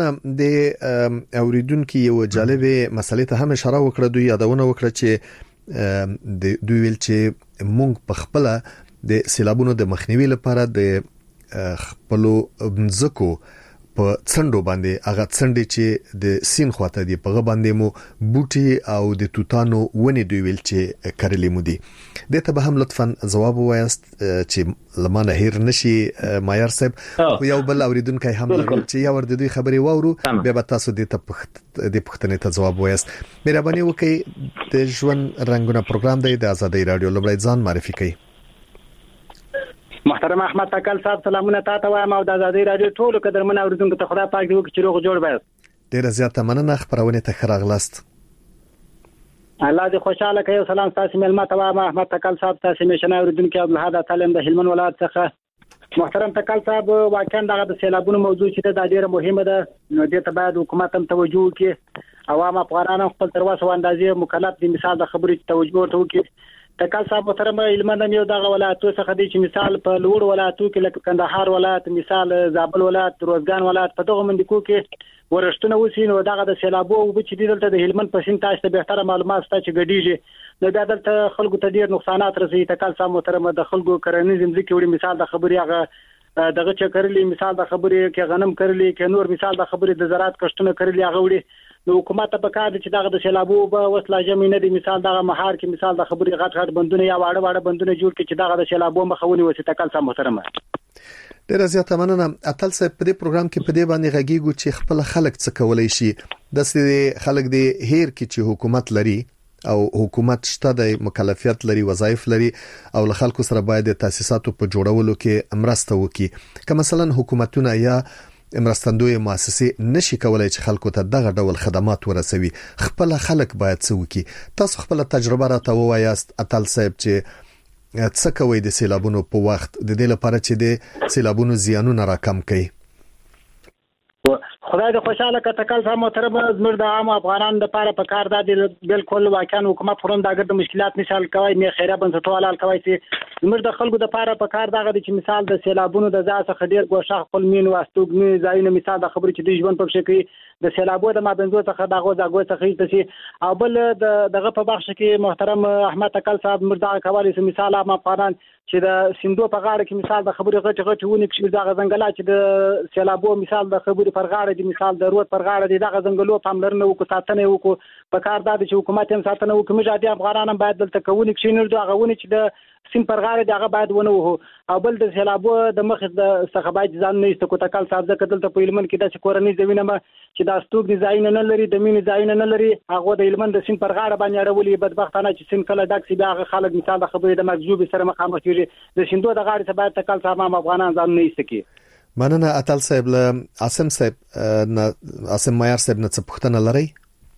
د اوریدونکو یو جالبه مسلې ته هم اشاره وکړه دوی یادونه وکړه چې د دوی ویل چې مونږ په خپل د سیلابونو د مخنیوي لپاره د خپل ځکو په څنډو باندې هغه څنډې چې د سین خواته دی په باندې مو بوټي او د توتانو ونی دوی ویل چې کړلې مو دي د ته به هم لطفا جواب وایست چې لمانه هیر نشي مایر صاحب یو بل اوریدونکو هم لري چې یو ور د دوی خبري واورو به تاسو د ته د پښتنې ته جواب وایست مهرباني وکړئ د ژوند رنگونه پروګرام دی د ازادي رادیو لومړی ځان معرفي کړئ محترم احمد تکل صاحب سلامونه تاسو وایم او د ازادي رادیو ټول قدرمن اوریدونکو ته خدای پاک دې وکړي چې روغ جوړ وي ډیر زیاته مننه خبرونه ته خراغلاست الله دې خوشاله کوي سلام تاسو ملما ته وایم احمد تکل صاحب تاسو میشنه اوریدونکو عبدالحاد تعلیم د هلمند ولایت څخه محترم تکل صاحب واقعا دغه د سیلابونو موضوع چې دا ډیره مهمه ده نو دې ته باید حکومت هم توجه وکړي عوام افغانان خپل تر وسه اندازې مکلف دي مثال د خبرې توجه ورته وکړي تکل صاحب محترم علماء یو دغه ولایتو څخه دي چې مثال په لوړ ولایتو کې لکه کندهار ولایت مثال زابل ولایت روزګان ولایت په دغه منډکو کې ورښتونه وسی نو دغه د سیلابو او چې دلته د هلمند په سین تاسو ته به تر معلومات ستاسو چې ګډیږي نو دا دلته خلکو ته ډیر نقصانات رسي تکل صاحب محترم د خلکو کرنیز ځمکې وړي مثال د خبري هغه دغه چې کړلی مثال د خبري کې غنم کړلی کې نور مثال د خبري د زراعت کښتونه کړلی هغه وړي نو حکومت په کار دي چې دغه د سیلابو په وسله جمع نه دي مثال دغه مهار کې مثال د خبري غټ غټ بندونه یا واړه واړه بندونه جوړ کړي چې دغه د سیلابو مخاوني وسه تکل صاحب محترم ډیر زیاته مننه اتل صاحب په دې پروګرام کې په دې باندې غږیږو چې خپل خلک څه کولای شي د سې خلک دی هیر کې چې حکومت لري او حکومت شته د مکلفیت لري وظایف لري او له خلکو سره باید د تاسیساتو په جوړولو کې امرسته وکړي که مثلا حکومتونه یا مرستندوی مؤسسې نشي کولای چې خلکو ته دغه ډول خدمات ورسوي خپل خلک باید څه وکړي تاسو خپل تجربه راته ووایاست اتل صاحب چې څه کوي د سیلابونو په وخت د دې لپاره چې د سیلابونو زیانونه راکم کړي خدای دې خوشاله کړه تکل صاحب محترم زموږ د عام افغانانو لپاره په کار ده بالکل واقعا حکومت فورم دغه د مشکلات مثال کوي نه خیره بنسټو حلال کوي چې زموږ د خلکو لپاره په کار دغه چې مثال د سیلابونو د ځا څخه ډیر ګوښه خپل مين واستوګنی ځایونه مثال د خبرې چې د ژوند په شکل د سیلابو د مابنزو څخه دغه ځاګو څخه هیڅ او بل دغه په بخش کې محترم احمد تکل صاحب مردا کوالي مثال عام افغانان چې د سیندو په غاړه کې مثال د خبرې غټ غټ ونی کې دغه ځنګلات چې د سیلابو مثال د خبرې پر غاړه دي مثال د روډ پر غاړه دي دغه ځنګلو پاملرنه وکړو ساتنه وکړو په کار دا چې حکومت هم ساتنه وکړي مجاهدي افغانان باید دلته کوونی کې نه دغه ونی چې د سین پر غاړه دغه باید ونه وو او بل د سیلابو د مخ د څخه باید ځان نه استکو تکل صاحب ځکه دلته په هلمند کې د کورنۍ زمينه ما چې د استوګ ډیزاین نه لري د مين ډیزاین نه لري هغه د هلمند د سین پر غاړه باندې اړولې بدبختانه چې سین کله ډاک سی هغه خلک مثال د خبرې د مجذوب سره مخامخ کیږي د سیندو د غاړه باید تکل صاحب افغانان ځان نه استکی مننه اتل صاحب له عاصم صاحب نه عاصم مایر صاحب نه څه پوښتنه لري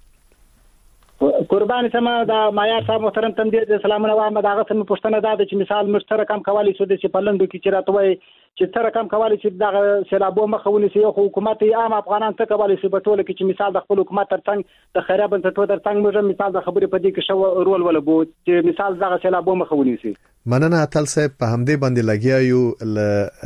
قربان سما د مایا صاحب محترم تندیر د سلامونه وایم داغه سم پښتنه دا چې مثال مشترک کم کوالي سود چې پلندو کې چرته چې تر کم کوالي چې دغه سیلابو مخولي سي حکومت عام افغانان ته کوالي سي په ټوله کې چې مثال د خپل حکومت ترڅنګ د خیره بنسټو ترڅنګ موږ مثال د خبرې په دې کې شو رول ولبو چې مثال دغه سیلابو مخولي سي مننه اتل صاحب په همدې باندې لګیا یو ل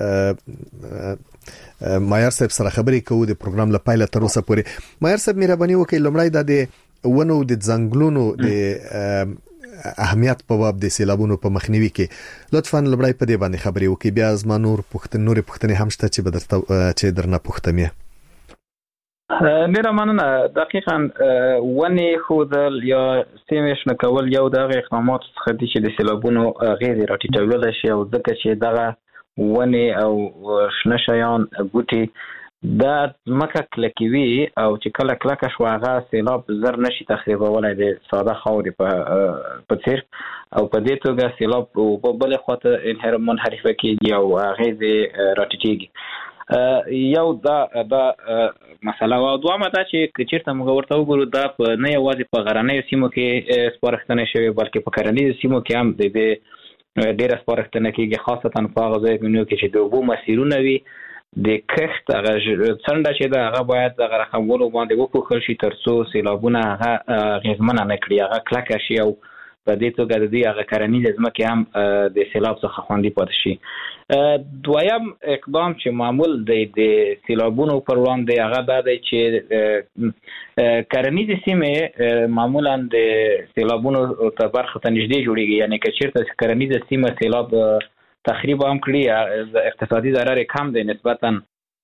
مایر صاحب سره خبرې کوو د پروګرام له پایله تر اوسه پورې مایر صاحب مهرباني وکړئ لومړی د ونو د ځنګلونو د اهمیت په باب د سیلابونو په مخنیوي کې لطفاً لبړای په دې باندې خبرې وکړي بیا از ما نور پښتون نور پښتنې هم شته چې بدرته چې درنه پښتمه ډیره مننه دقیقاً ونی خودل یا سیمش نه کول یو د اقدامات څخه دي چې د سیلابونو غیر راټیټول شي او ځکه چې دغه ونی او شنه شیان بوټي دا مکه کلکوي او چې کله کلک شو هغه سیلاب زر نشي تخریبولای د ساده خاورې په په څیر او په دې توګه سیلاب په بل خواته انحراف منحرفه کیږي او هغه دې راټیټيږي یو دا دا مسله او دوامه دا چې چیرته موږ ورته وګورو دا په نه یوازې په غرنیو سیمو کې سپارښتنه شوی بلکې په کرنیزو سیمو کې هم د دې ډیره سپارښتنه کیږي خاصتا په هغه ځایونو کې چې د اوبو مسیرونه وي د کښت هغه څنډه چې دا هغه باید د رقمونو باندې وکړل شي ترڅو سیلابونه هغه غیزمنه نه کړي هغه کلک شي او په دې توګه د دې هغه کرنیز ځمکې هم د سیلاب څخه خوندي پاتې شي دویم اقدام چې معمول دی د سیلابونو پر وړاندې هغه دا دی چې کرنیز سیمه معمولا د سیلابونو ته برخه ته نږدې جوړیږي یعنی که چیرته کرنیز سیمه سیلاب تخریب هم کړی اقتصادي ضرر کم دی نسبتا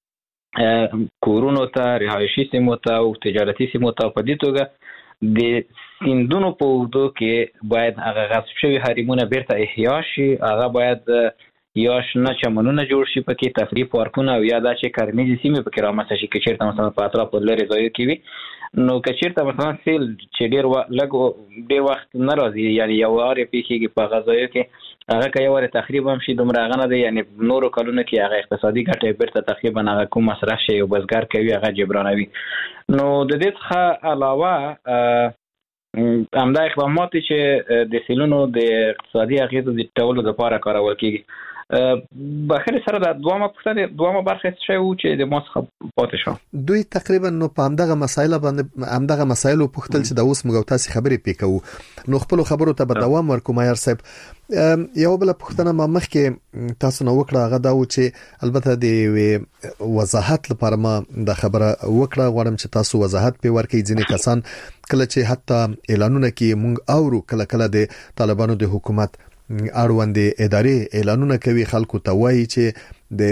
کورونو ته، رهایشي سیمو ته او تجارتي سیمو ته. په دې توګه د سیندونو په اوږدو کې باید هغه غصب شوي حریمونه بیرته احیا شي، هغه باید یا شنه چمنونه جوړ شي پکې، تفریح پارکونه، او یا دا چې کرنیزې سیمې پکې رامنځته شي. که چېرته مثلا په اطرافو لرې ځایو کې وي، نو که چېرته مثلا سیل چې ډېر لږ ډېر وخت نه راځي، یعنې یو وار یې پېښېږي په هغه ځایو کې، هغه که یو وار تخریب هم شي دومره هغه نه دی، یعنې نورو کلونو کې هغه اقتصادي ګټه بیرته تقریبا هغه کوم مصرف شي یو بزګر کوي هغه جبرانوي. نو د دې څخه علاوه همدا اقدامات چې د سیلونو د اقتصادي اغېزو د ټولو لپاره کارول کېږي. بخیر سره د دوامه پوښتنه دوامه برخه څه و چې د ما څخه پاتې شو. دوی تقریبا نو په همدغه مسایل باندې همدغه مسایل پوښتل چې د اوس موږ تاسو خبرې پېکو، نو خپل خبرو ته به دوام ورکو. مایر صاحب، یو بل پوښتنه ما مخکې تاسو نو وکړه، هغه دا و چې البته د وضاحت لپاره ما د خبره وکړه، غواړم چې تاسو وضاحت په ورکې. ځینې کسان کله چې حتی اعلانونه کې مونږ اورو، کله کله د طالبانو د حکومت اړوند ادارې اعلانونه کوي، خلکو ته وایي چې د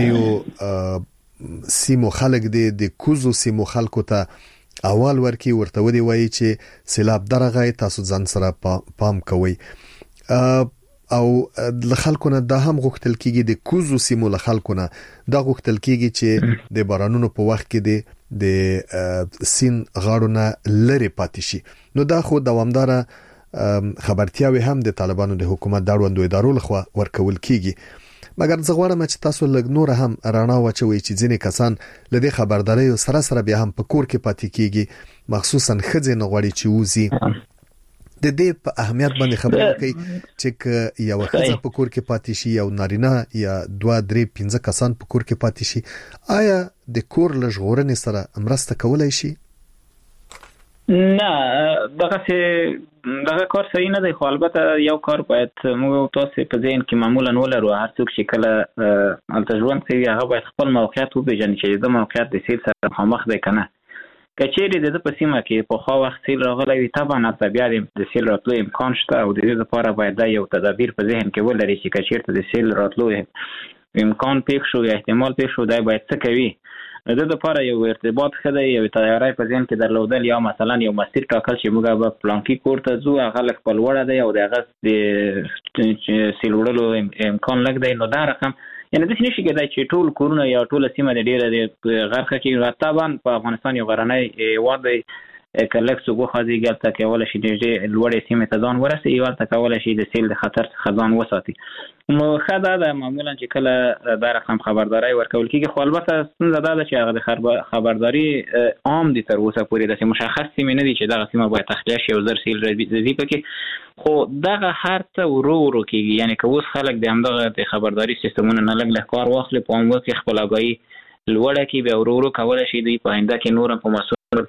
برنیو سیمو خلک د کوزو سیمو خلکو ته اول ورکی ورته ودی وایي چې سیلاب درغه تاسو ځان سره پام کوئ، او د خلکو نه دا هم غوښتل کیږي، د کوزو سیمو له خلکو نه دا غوښتل کیږي چې د بارانونو په وخت کې د سین غاړو نه لري پاتې شي. نو دا خو دوامدار خبرتیاوي هم د طالبانو د حکومت د اړوندو ادارو لخوا ورکول کیږي. مګر زه غواړم چې تاسو لږ نور هم رانا واچوي چې ځینې کسان له دې خبرداري سره سره بیا هم په کور کې پاتې کیږي، مخصوصا ښځې نه غواړي چې وزي. د دې په اهمیت باندې خبرې کوي چې یو ښځه په کور کې پاتې شي، یو نارینه یا دوه درې پنځه کسان په کور کې پاتې شي، آیا د کور له ژغورنې سره مرسته کولای شي؟ نه، دغه څه دغه کار صحیح نه دی، خو البته یو کار باید موږ تاسو په ذهن کې معمولا ولرو. هر څوک چې کله الته ژوند کوي هغه باید خپل موقعیت وپېژني چې د موقعیت د سیل سره مخامخ دی که نه. که چیرې د په سیمه کې په خوا وخت سیل راغلی وي، طبعا هلته بیا د سیل راتلو امکان شته، او د دې لپاره باید دا یو تدابیر په ذهن کې ولري چې که چیرته د سیل راتلو امکان پېښ شو یا احتمال پېښ شو، دا باید څه کوي. د دې لپاره یو ارتباط ښه دی، یو تیاری په ذهن کې درلودل، یا مثلا یو مسیر ټاکل چې موږ به پلانکي کور ته ځو، هغه لږ په لوړه دی او د هغه د سیل وړلو امکان لږ دی. نو دا رقم یعنې داسې نشي کېدای چې ټول کورونه یا ټوله سیمه د ډېره د غرقه کې. طبعا په افغانستان یو غرنی هېواد دی، که لږ څوک وخوځېږي هلته کولی شي ډېرې لوړې سیمې ته ځان ورسوي، هلته کولی شي د سیل د خطر څخه ځان وساتي. نو ښه دا ده معمولا چې کله دا رقم خبرداری ورکول کېږي، خو البته ستونزه دا ده چې هغه د خبرداری عام دي، تر اوسه پورې داسې مشخص سیمې نه دي چې دغه سیمه باید تخلیه شي او زر سیل راځي پکې. خو دغه هر څه ورو ورو کېږي، یعنې که اوس خلک د همدغه د خبرداری سیستمونه نه لږ لږ کار واخلي، په عام وخت کې خپل آګاهي لوړه کړي، بیا ورو ورو کولی شي دوی په آینده کې نور هم په مسؤل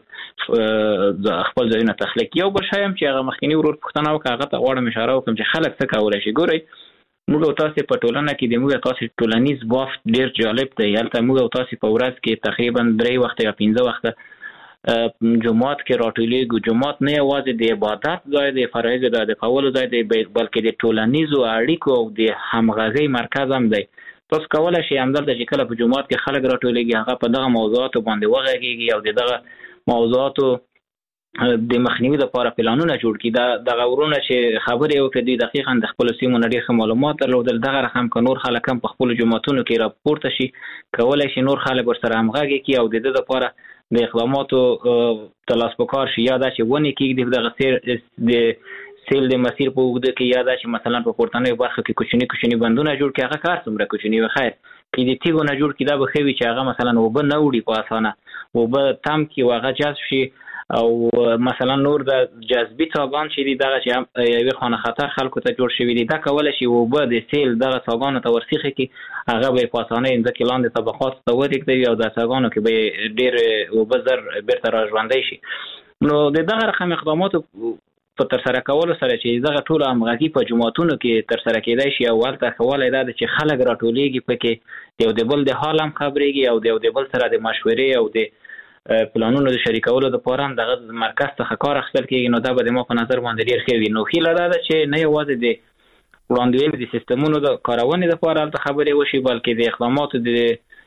خپل ځایونه تخلیق. یو بل شی هم چې هغه مخکینی ورور پوښتنه وکړه، هغه ته غواړم اشاره وکړم چې خلک څه کولی شي. ګورئ، موږ او تاسو په ټولنه کې د موږ او تاسو ټولنیز بافت ډېر جالب دی. هلته موږ او تاسو په ورځ کې تقریبا درې وخته یا پنځه وخته جمعات کې راټولېږو. جمعات نه یوازې د عبادت ځای دی، فرایض د ادا کولو ځای دی، بلکې د ټولنیزو اړیکو او د همغږۍ مرکز هم دی. تاسو کولی شئ همدلته چې کله په جمعات کې خلک راټولېږي هغه په دغه موضوعاتو باندې وغږېږي او د دغه موضوعاتو د مخنیوي لپاره پلانونه جوړ کړي. دا دغه ورونه چې خبرې وکړي دوی دقیقاً د خپلو سیمو نه ډېر ښه معلومات درلودل. دغه رقم که نور خلک هم په خپلو جوماتونو کې راپورته شي، کولی شي نور خلک ورسره همغږي کړي او د ده لپاره د اقداماتو ته لاس په کار شي. یا دا چې ونې کېږدي دغه سیر د سیل د مسیر په اوږده کې، یا دا چې مثلا په پورتنیو برخو کې کوچني کوچني بندونه جوړ کړي. هغه کار څومره کوچني وي، خیر که د تیږو نه جوړ کړي دا به ښه وي چې هغه مثلا اوبه نه وړي په اسانه، اوبه تم کړي او هغه جذب شي. او مثلا نور د جذبي څاګان چې دي دغه چې یوې خانه خطر خلکو ته جوړ شوي دي، دا کولی شي اوبه د سیل دغه څاګانو ته ورسیخي کړي، هغه به یې په اسانۍ ځمکې لاندې طبقاتو ته ورېږدوي او د څاګانو کې به یې ډېر اوبه زر بیرته را ژوندی شي. نو د دغه رقم اقداماتو په ترسره کولو سره چې دغه ټوله همغږي په جوماتونو کې ترسره کېدای شي، او هلته ښه والی دا ده چې خلک راټولېږي پکې، یو د بل د حال هم خبرېږي او د یو د بل سره د مشورې او د پلانونو د شریکولو دپاره هم دغه مرکز څخه کار اخیستل کېږي. نو دا به د ما په نظر باندې ډېر ښه وي. نو هیله دا ده چې نه یوازې د وړاندوینې د سیستمونو د کارونې دپاره هلته خبرې وشي، بلکې د اقداماتو د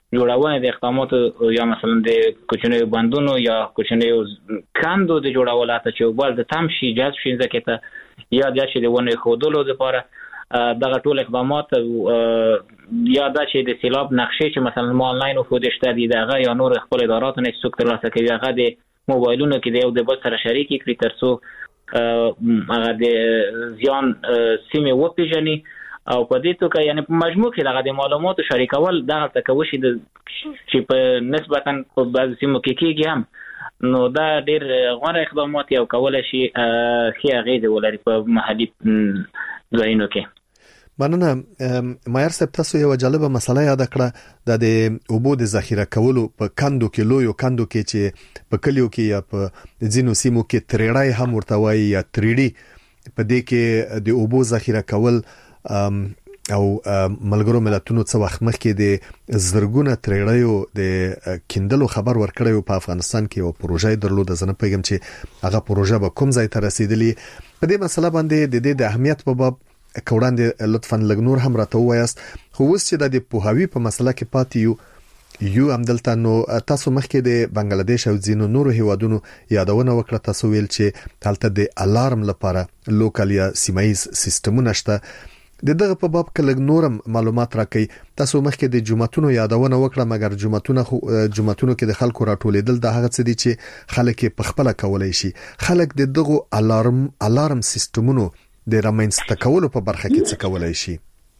جوړونه د اقداماتو یا مثلا د کوچنیو بندونو یا کوچنیو کاندو د جوړولو ته چې بل د تام شي جذب شي ځکه ته یا د چې د ونه خودلو لپاره دغه ټول اقدامات یا د چې د سیلاب نقشې چې مثلا ما آنلاین خو د شته دي دغه یا نور خپل ادارات نه څوک ترلاسه کوي هغه د موبایلونو کې د یو د بل سره شریک کړي ترڅو هغه د زیان سیمه وپیژني او په دې توګه یعنی په مجموع کې دغه د معلوماتو شریکول دغه تکوشي د چې په نسبتا په بعض سیمو کې کېږي هم نو دا ډېر غوره اقدامات یو کولای شي ښه اغېزه ولري په محلي ځایونو کې. مننه مایر صاحب، تاسو یو جالبه مسله یاد کړه د اوبو د ذخیره کولو په کندو کې لویو کندو کې چې په کلیو کې یا په ځینو سیمو کې تریړای هم ورته وایي یا تریډي، په دې کې د اوبو ذخیره کول او ملګرو ملتونو څو وخت مخکې د زرګونه تریړیو د کیندلو خبر ورکړیو په افغانستان کې یو پروژه درلوده. زنه پیغام چې هغه پروژه به کوم ځای ته رسیدلی. په دې مسله باندې د دې د اهمیت په باب کوړاندې لطفاً لږ نور هم راته ووایاست. خو اوس چې د پوهاوی په مسله کې پاتې یو یو همدلته نو تاسو مخکې د بنگلاديش او ځینو نورو هیوادونو یادونه وکړه. تاسو ویل چې هلته د الارم لپاره لوکال یا سیمایز سیستمونه شته. د دغه په باب کله نورم معلومات راکړئ. تاسو مخکې د جمعتونو یادونه وکړه، مګر جمعتونه خو جمعتونو کې د خلکو راټولېدل د هغه څه دي چې خلک په خپل کولای شي. خلک د دغه الارم الارم سیستمونو د رامنځته کولو په برخه کې څه کولای شي؟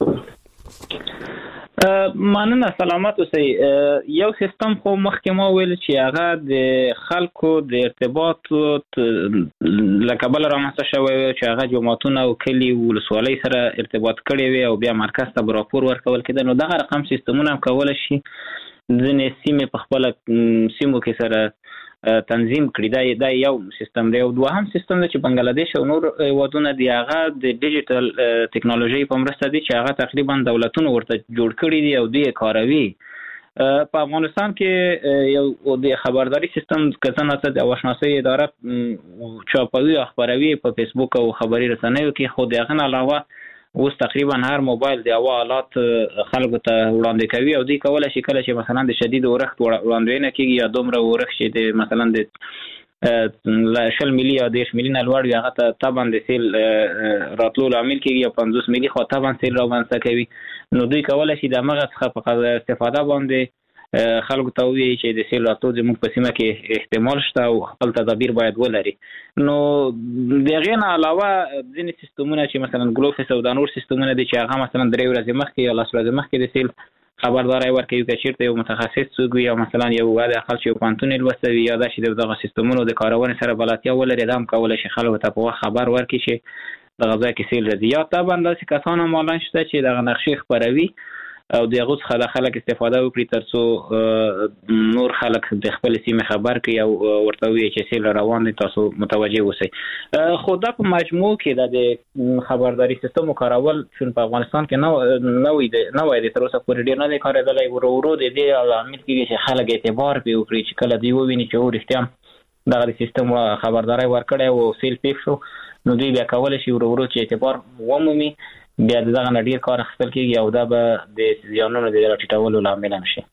مننه، سلامات اوسئ. یو سیستم خو مخکې ما ویل چې هغه د خلکو د ارتباط لکه بل رامنځته شوی چې هغه جماعتونه او کلی ولسوالۍ سره ارتباط کړي وي او بیا مرکز ته راپور ورکول کېده. نو دغه رقم سیستمونه هم کولای شي ځینې سیمې په خپل سیمو کې سره تنظیم کړي. دا یو سیستم دی. او دوهم سیستم چې بنگلاديش او نور هیوادونه دی هغه د ډیجیټل ټیکنالوژي په مرسته دي چې هغه تقریبا دولتونو ورته جوړ کړي دي او دوی کاروي. په افغانستان کې یو د خبرداري سیستم کسانه د واشناسي اداره چاپوي او خبروي په فیسبوک او خبري رسنیو کې خو دغه علاوه اوس تقریبا هر موبایل د هوا آلات خلکو ته وړاندې کوي او دوی کولای شي کله چې مثلا د شدید اورښت وړاندوینه کوي یا دومره اورښت چې د مثلا د شل ملي یا دیش ملي نه لوړ وي هغه ته طبعا د سیل راتلو لامل کېږي یا پنځوس ملي خو طبعا سیل رامنځته کوي. نو دوی کولای شي د هغه څخه په استفاده باندې خلکو ته وایي چې د سیل راتلو زموږ په سیمه کې احتمال شته او خپل تدابیر باید ولري. نو د هغې نه علاوه ځینې سیستمونه چې مثلا ګلوفس او دا نور سیستمونه دي چې هغه مثلا درې ورځې مخکې یا لس ورځې مخکې د سیل خبرداری ورکوي که چېرته یو متخصص څوک وي یا مثلا یو واده اقل چې یو پوهنتون یې لوستی وي یا دا چې د دغه سیستمونو د کارونې سره بلدتیا ولري، دا هم کولی شي خلکو ته په وخت خبر ورکړي چې دغه ځای کې سیل راځي. یا طبعا داسې کسان هم آنلاین شته چې دغه نقشې خپروي او د هغو څخه د خلک استفاده وکړي ترڅو نور خلک د خپل سیمې خبر کړي او ورته ووایي چې سیل روان دی، تاسو متوجه اوسئ. خو دا په مجموع کې د خبرداري سیستم کارول چون په افغانستان کې نه وای دی تر اوسه پورې ډېر نه دی کارېدلی. ورو ورو د دې لامل کېږي چې خلک اعتبار پرې وکړي چې کله دوی وویني چې هو رښتیا دغه سیستم خبرداری ورکړی او سیل پیښ شو، نو دوی بیا کولی شي ورو ورو چې اعتبار ومومي، بیا دغه نه ډیر کار اخیستل کېږي او دا به د زیانونو د راټیټولو لامل هم شي.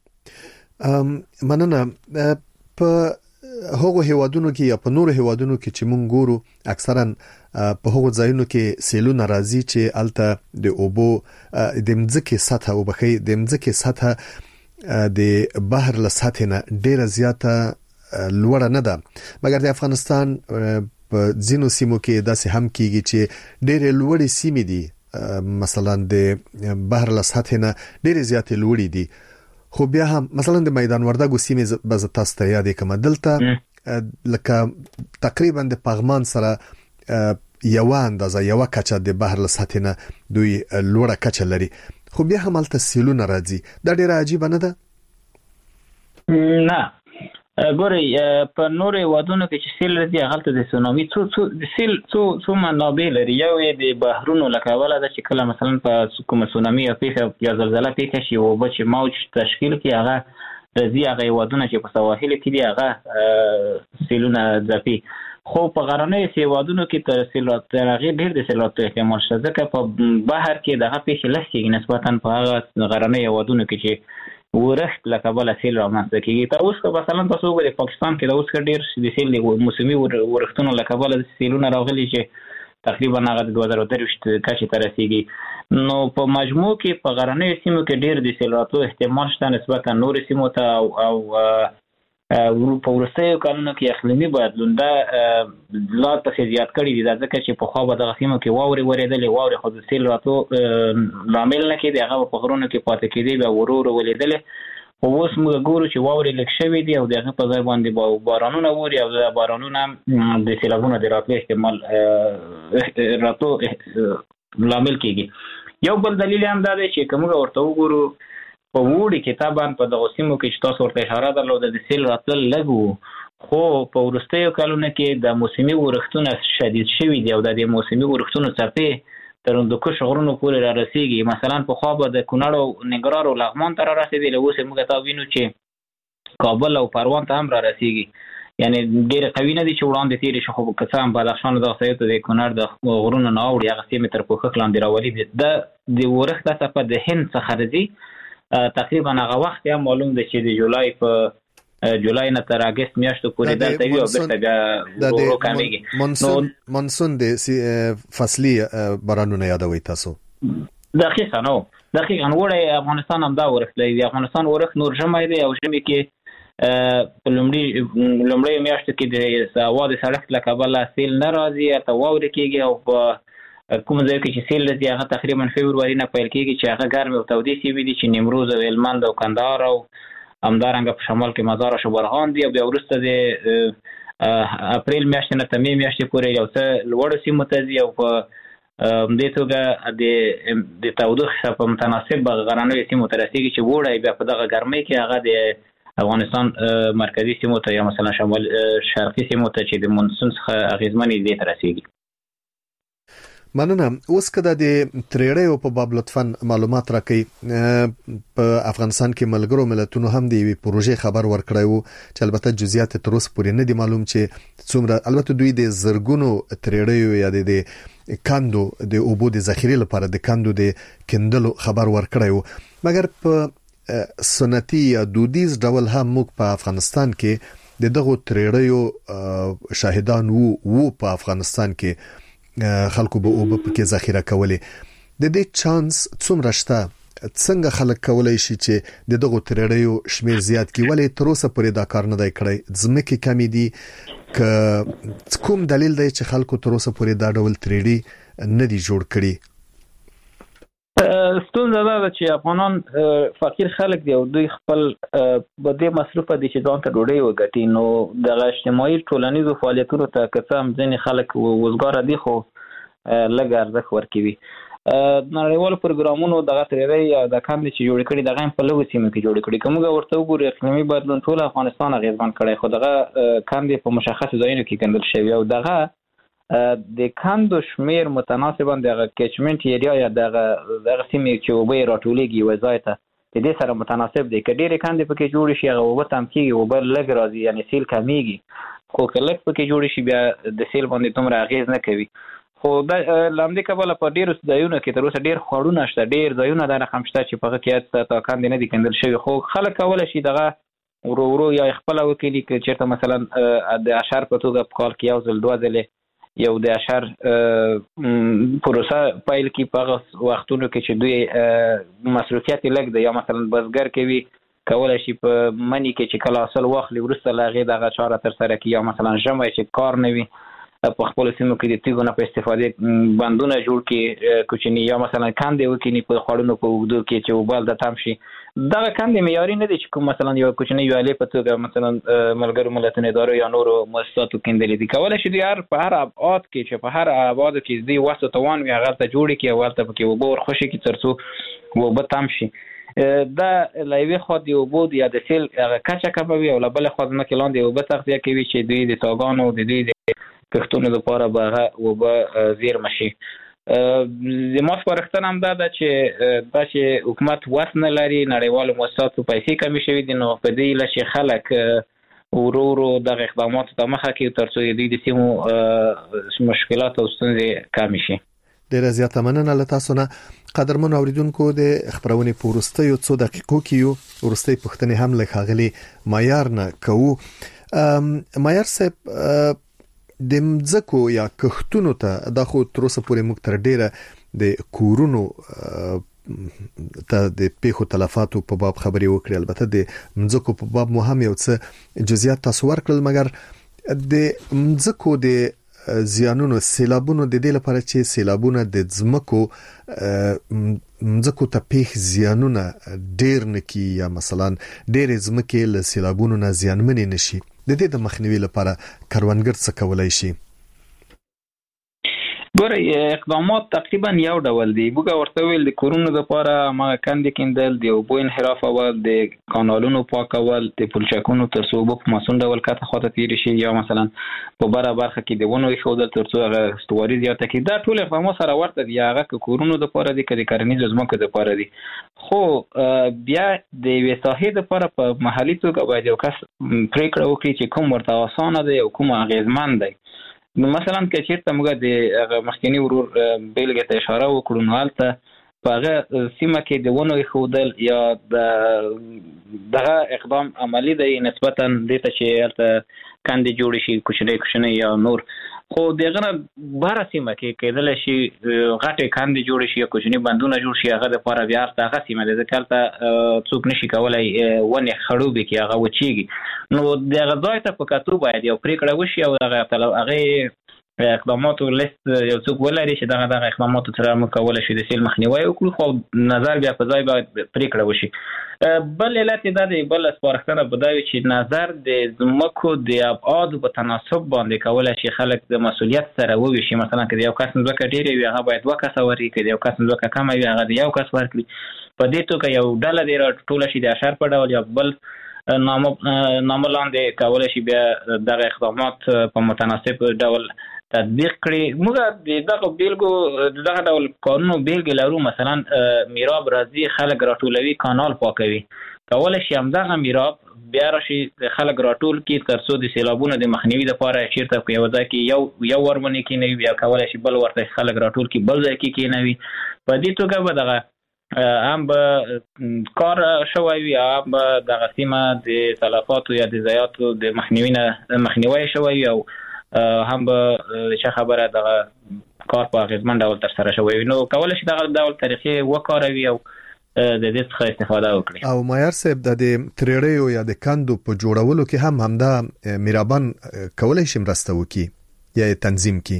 مننه. په هغو هیوادونو کې یا په نورو هیوادونو کې چې مونږ ګورو اکثرا په هغو ځایونو کې سیلونه راځي چې الته د اوبو د مځکې سطح او بخي د مځکې سطح د بحر له سطح نه ډیره زیاته لوړه نه ده، مګر د افغانستان په ځینو سیمو کې داسې هم کېږي چې ډیره لوړې سیمې دي، مثلا د بحر له سطح نه ډېرې زیاتې لوړې دي. خو بیا هم مثلا د میدان وردګو سیمې به زه تاسو ته یادې کړم، دلته لکه تقریبا د پغمان سره یوه اندازه یوه کچه د بحر له سطح نه دوی لوړه کچه لري، خو بیا هم هلته سیلونه راځي. دا ډېره عجیبه نه ده؟ نه، ګورئ په نورو هیوادونو کې چې سیل راځي هغلته د سونامي څو څو د سیل څو څو منابع لري. یو یې د بحرونو لکه اوله ده چې کله مثلا په کومه سونامي یا پیښه یا زلزله پیښه شي اوبه چې موج تشکیل کړي هغه راځي، هغه هیوادونه چې په سواحلو کې دي هغه سیلونه ځپي. خو په غرنیو هیوادونو کې تر سیلات تر هغې ډېر د سیلاتو احتمال شته، ځکه په بحر کې دغه پیښې لږ کېږي نسبتا په هغه غرنیو هیوادونو کې چې ورښت له کبله سیل رامنځته کیږي. ته اوس که مثلا تاسو وګورئ پاکستان کې د اوس ډېر د سیل موسمي ورښتونو له کبله سیلونه راغلي چې تقریبا هغه د دوه زره درویشت کچې ته رسیږي. نو په مجموع کې په غرنیو سیمو کې ډېر د سیل راتلو احتمال شته نسبتا نورو سیمو ته او او په وروستیو کلونو کې اقلیمي بدلون دا لا پسې زیات کړي دي. دا ځکه چې پخوا به دغه سیمو کې واورې ورېدلې، واورې خو د سیل راتلو لامل نه کېدی، هغه په غرونو کې پاتې کېدی، بیا ورو ورو ولېدلې. خو اوس موږ ګورو چې واورې لږ شوي دي او د هغه په ځای باندې بارانونه اوري او د بارانونه د سیلابونو د راتلو احتمال راتلو لامل کېږي. یو بل دلیل هم دا دی چې که موږ ورته وګورو په وړي کې طبعا په دغو سیمو کې چې تاسو ورته اشاره درلوده د سیل راتلل لږ وو، خو په وروستیو کلونو کې د موسمي ورښتونه شدید شوي دي او د دې موسمي ورښتونو څپې تر هندوکش غرونو پورې را رسېږي. مثلا پخوا به د کونړ او ننګرهار او لغمان ته را رسېدلې، اوس یې موږ ته وینو چې کابل او پروان ته هم را رسېږي. یعنې ډېرې قوي نه دي چې وړاندې تېرې شي، خو که څه هم بدخشان دغه سیو ته د کونړ د غرونو نه اوړي هغه سیمې تر پوښښ لاندې راولي. د د ورښت دا څپه د هند څخه راځي. تقریبا هغه وخت هم معلوم دی چې د جولای په جولای نه تر اگست میاشتو پورې دلته وي او بېرته بیا ورو کمیږي. مونسون د فصلي بارانونه یادوي تاسو؟ دقیقا نو دقیقا وړی افغانستان هم دا ورښت لري. د افغانستان ورښت نور ژمی دی او ژمي کې په لومړیو میاشتو کې د هوا د سړښت له کبله سیل نه راځي، هلته واورې کېږي او په کوم ځای کې چې سیل راځي هغه تقریبا فبروري نه پیل کېږي چې هغه ګرمې او تودې سیمې دي چې نیمروز او هلمند او کندهار او همدارنګه په شمال کې مزار او شبرغان دي او بیا وروسته د اپریل میاشتې نه تر مې میاشتې پورې یو څه لوړو سیمو ته ځي او په همدې توګه د تودوخې په متناسب غرنیو سیمو ته رسېږي چې وړی بیا په دغه ګرمۍ کې هغه د افغانستان مرکزي سیمو ته یا مثلا شمال شرقي سیمو ته چې د مونسون څخه اغېزمنې دې ته رسېږي. مننه. اوس که د تریړیو په باب لطفاً معلومات راکړئ. په افغانستان کې ملګرو ملتونو هم د یوې پروژې خبر ورکړی وو چې البته جزئیات تر اوسه پورې نه دي معلوم چې څومره، البته دوی د زرګونو تریړیو یا د کاندو د اوبو د ذخیرې لپاره د کاندو د کندلو خبر ورکړی وو، مګر په سنتي یا دودیز ډول هم موږ په افغانستان کې د دغو تریړیو شاهدان وو وو په افغانستان کې خلکو به اوبه پکې ذخیره کولې. د دې چانس څومره شته؟ څنګه خلک کولای شي چې د دغو تریړیو شمیر زیات کړي؟ ولې تر اوسه پورې دا کار نه دی کړی؟ ځمکې کمې دي که کوم دلیل دی چې خلکو تر اوسه پورې دا ډول تریړي نه دي جوړ کړي؟ ستونزه دا ده چې افغانان فقیر خلک دي او دوی خپل په دې مصروفه دي چې ځان ته ډوډۍ وګټي. نو دغه اجتماعي ټولنیزو فعالیتونو ته که څه هم ځینې خلک وزګاره دي خو لږ ارزښت ورکوي. نړیوالو پروګرامونو دغه تریړۍ یا د کاندې چې جوړې کړي دغه هم په لږو سیمو کې جوړې کړي. که موږ ورته وګورو اقلیمي بدلون ټول افغانستان اغېزمن کړی، خو دغه کاندې په مشخصو ځایونو کې کندل شوي او دغه د کندو شمیر متناسباً دغه کیچمنټ ایریا یا دغه دغه سیمې چې اوبه یې راټولېږي یوه ځای ته د دې سره متناسب دی. که ډېرې کندې پکې جوړې شي هغه اوبه تم کېږي، اوبه لږ راځي یعنې سیل کمیږي، خو که لږ پکې جوړې شي بیا د سیل باندې دومره اغېز نه کوي. خو د له همدې کبله په ډېرو ځایونو کې تر اوسه ډېر خوړونه شته، ډېر ځایونه دا رقم شته چې په هغه کې تا کندې نه دي کندل شوي، خو خلک کولی شي دغه ورو ورو یا خپله وکړي. که چېرته مثلا د اشر په توګه په کال کې یو ځل دوه ځلې یو د اشر پروسه پیل کی په وختونو کې چې دوی مصروفیت لږ دی یا مثلا بزګر کوي کولای شي په منی کې چې کله حاصل واخلي وروسته له هغې دغه چاره ترسره کړي، یا مثلا ژمی چې کار نه وي په خپلو سیمو کې د تیږو نه په استفادې بندونه جوړ کړي کوچني، یا مثلا کندې وکړي په خوړونو په اوږدو کې چې اوبه هلته تم شي. دغه کندې معیاري نه دی چې کوم مثلا یو کوچنۍ ویالې په توګه مثلا ملګرو ملتونو ادارو یا نورو مؤسساتو کیندلې دي. کولی شي دوی هر په هر ابعاد کې چې په هر ابعادو کې دوی وس او توان وي هغه هلته جوړې کړي او هلته پکې اوبه ورخوشي کړي تر څو اوبه تم شي. دا له یوې خوا د اوبو یا د سیل هغه کچه کموي او له بلې خوا ځمکې لاندې اوبه تغذیه کوي چې دوی د څاګانو د دوی د کښتونو لپاره به هغه اوبه زیرمه شي. زما سپارښتنه هم دا ده چې دا چې حکومت وس نه لري، نړیوالو مؤسساتو پیسې کمې شوي دي، نو په دې هیله چې خلک ورو ورو دغه اقداماتو ته مخه کړي تر څو د دوی د سیمو مشکلات او ستونزې کمې شي. ډیره زیاته مننه له تاسو نه. قدرمن اوریدونکو د خبرونه پورستیو څو دقیقو کې یو ورستي پښتنې هم له خاغلی معیار نه کوو. معیار صاحب د مځکو یا کښتونو ته د خو تر اوسه پورې موږ تر ډیره د کورونو ته د پیښو تلفاتو په باب خبرې وکړې، البته د مځکو په باب مو هم یو څه جزئیات تاسو ورکړل، مګر د مځکو د زیانونو سیلابونو د دې لپاره چې سیلابونه د ځمکو مځکو ته پیښ زیانونه ډیر نکي یا مثلا ډیر ځمکې له سیلابونو نه زیانمنې نشي، د دې د مخنیوي لپاره کروندګر څه کولای شي؟ ګوره اقدامات تقریبا یو ډول دي. موږ ورته ویل د کورونو لپاره ما کاندې کېندل، د اوبو انحراف اول، د کانالونو پاکول، د پلچکونو تر څو اوبه په ماسون ډول کته خواته تیری شي، یا مثلا په بره برخه کې د ونو ایښودل تر څو هغه استواري زیاته کړي. دا ټول اقدامات سره ورته دي، هغه کورونو لپاره دي که د کرنیزو ځمکو لپاره دي. خو بیا د یوې ساحې لپاره په محلي توګه باید یو کس پرېکړه وکړي چې کوم ورته اسانه دی او کوم اغېزمن دی. نو مثلا که چیرته موږ د مخکینی ورور بیلګې ته اشاره وکړو، نو هلته په هغه سیمه کې د ونو ایښودل یا د دغه اقدام عملی دی نسبتا دې ته چې هلته کندې جوړې شي کوچنۍ کوچنۍ یا نور. خو دغه نه بهره سیمه کې کېدلی شي غټې کندې جوړې شي یا کوچني بندونه جوړ شي، هغه دپاره بیا هلته هغه سیمه ده، ځکه هلته څوک نشي کولی ونې خړوبې کړي، هغه وچېږي. نو دغه ځای ته په کتو باید یو پرېکړه وشي او دغه هغې اقداماتو لیست یو څوک ولري چې دغه دغه اقداماتو سره موږ کولی شو د سیل مخنیوی وکړو، خو نظر بیا په ځای باید پرېکړه وشي. بل علت یې دا دی، بل سپارښتنه به دا وي چې نظر د ځمکو د ابعادو په تناسب باندې کولی شي خلک د مسؤلیت سره وویشي. مثلا که د یو کس مځکه ډېرې وي هغه باید دوه کسه ورکړي، که د یو کس مځکه کمه وي هغه د یو کس ورکړي. په دې توګه یو ډله دې راټوله شي د اشر په ډول یا بل نامه نامه لاندې کولی شي بیا دغه اقدامات په متناسب ډول تطبیق کړي. موږ د دغه بیلګو د دغه ډول کارونو بیلګې لرو. مثلا میراب راځي خلک راټولوي، کانال پاکوي، کولی شي همدغه میراب بیا راشي خلک راټول کړي تر څو د سیلابونو د مخنیوي لپاره چېرته په یوه ځای کې یو یو ور باندې کېنوي، بیا کولی شي بل ورته خلک راټول کړي بل ځای کې کېنوي. په دې توګه به دغه هم به کار شوی وي، هم به دغه سیمه د تلفاتو یا د ضایعاتو د مخنیوي نه مخنیوی شوی وي او هم به چې خبره دغه کار په اغېزمن ډول ترسره شوی وي. نو کولی شي دغه ډول طریقې وکاروي او د دې څخه استفاده وکړي. او معیار صاحب د تریړیو یا د کندو په جوړولو کې هم همدا میرابان کولی شي مرسته وکړي یا تنظیم کړي؟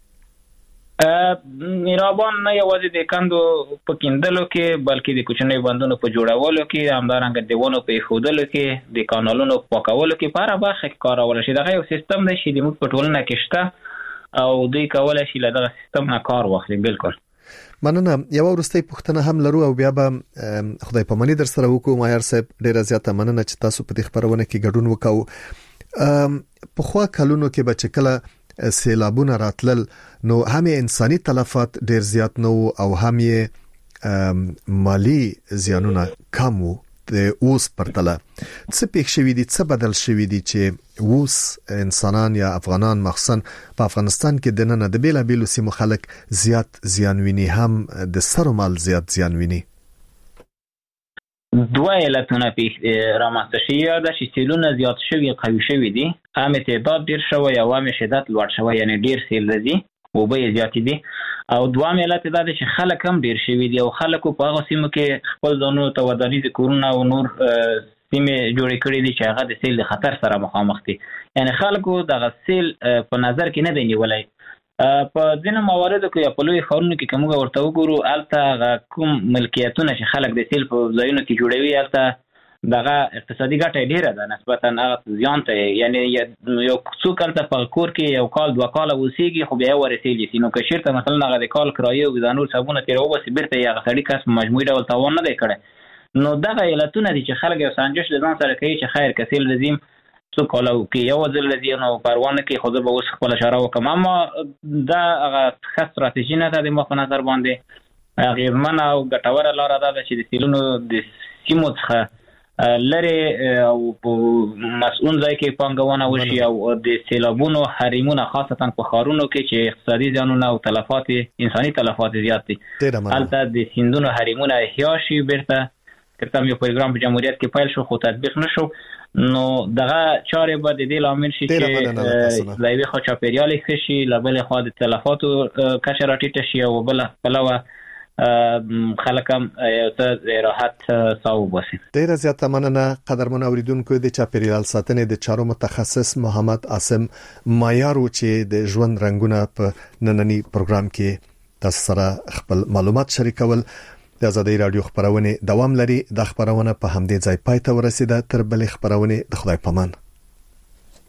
میرابان نه یوازې د کندو په کیندلو کې بلکې د کوچنیو بندونو په جوړولو کې، همدارنګه د ونو په ایښودلو کې، د کانالونو په پاکولو کې په هره برخه کې کارولی شي. دغه یو سیستم دی چې زموږ په ټولنه کې شته او دوی کولی شي له دغه سیستم نه کار واخلي. بالکل مننه. یوه وروستۍ پوښتنه هم لرو او بیا به خدای پاماني در سره وکړو. معیار صاحب ډېره زیاته مننه چې تاسو په دې خپرونه کې ګډون وکړو. پخوا کلونو کې به چې کله سیلابونه راتلل نو هم انساني تلفات ډیر زیات نو او هم یې مالی زیانونه کم وو د اوس پرتله. څه پیښ شوي دي، څه بدل شوي دي چې اوس انسانان یا افغانان مخصوصا په افغانستان کې د نن د بیلابیلو سیمو خلک زیات زیان ویني، هم د سر مال زیات زیان ویني؟ دوه علتونه پیښ رامنځته شوي، یا دا چې سیلونه زیات شوي قوي شوي دي، هم تعداد ډیر شوی او هم شدت لوړ شوی، یعنی ډیر سیل راځي، اوبه یې زیاتې دي. او دوهم علت دا دی چې خلک هم ډیر شوي دي او خلکو په هغه سیمو کې خپل ځانونو ته ودانیز کورونه او نور سیمې جوړې کړې دي چې هغه د سیل د خطر سره مخامخ دي. یعنی خلکو دغه سیل په نظر کې نه دی نیولی. په ځینو مواردو کې یا په لوی ښارونو کې که موږ ورته وګورو، هلته کوم ملکیتونه چې خلک د سیل په ځایونو کې جوړوي، هلته دغه اقتصادي ګټه ډیره ده نسبتا هغه زیان ته. یعنی یو څوک هلته په کور کې یو کال دوه کاله اوسېږي خو بیا یې ورسېږي سي، نو که چېرته مثلا هغه د کال کرایې او د نور صابونه ترې وباسي بېرته یې هغه سړي کس په مجموعي ډول تاوان نه دی کړی. نو دغه علتونه دي چې خلک یو سنجش د ځان سره کوي چې خیر که سیل راځي څو کاله کې یو ځل راځي نو پروا نه کوي، خو زه به اوس خپله اشاره وکړم. اما دا هغه ښه ستراتیژي نه ده د ما په نظر باندې. اغېزمنه او ګټوره لاره دا ده چې د سیلونو د سیمو څخه لري او مسؤل ځای کې پانګونه وشي او د سیلابونو حریمونه خاصتا په خارونو کې چې اقتصادي زیانونه او تلفات انساني تلفات زیات دي البته د سیندونو حریمونه احیا شي بیرته کله یو پروګرام په جمهوریت کې پیل شو خو تطبیق نشو نو دغه چارې به د دې لامل شي چې د یوې خوا چاپیریال ښه شي له بلې خوا د تلفاتو کچه راټیټه شي او بله پلوه خلک هم یو څه راحت ساه وباسي. ډېره زیاته مننه قدرمن اوریدونکو د چاپیریال ساتنې د چارو متخصص محمد عاصم مایارو چې د ژوند رنگونه په نننی پروګرام کې تاسو سره خپل معلومات شریکول. د آزادۍ رادیو خبرونه دوام لري. د خبرونه په همدې ځای پای ته ورسیده. تر بلې خبرونه د خدای پامان.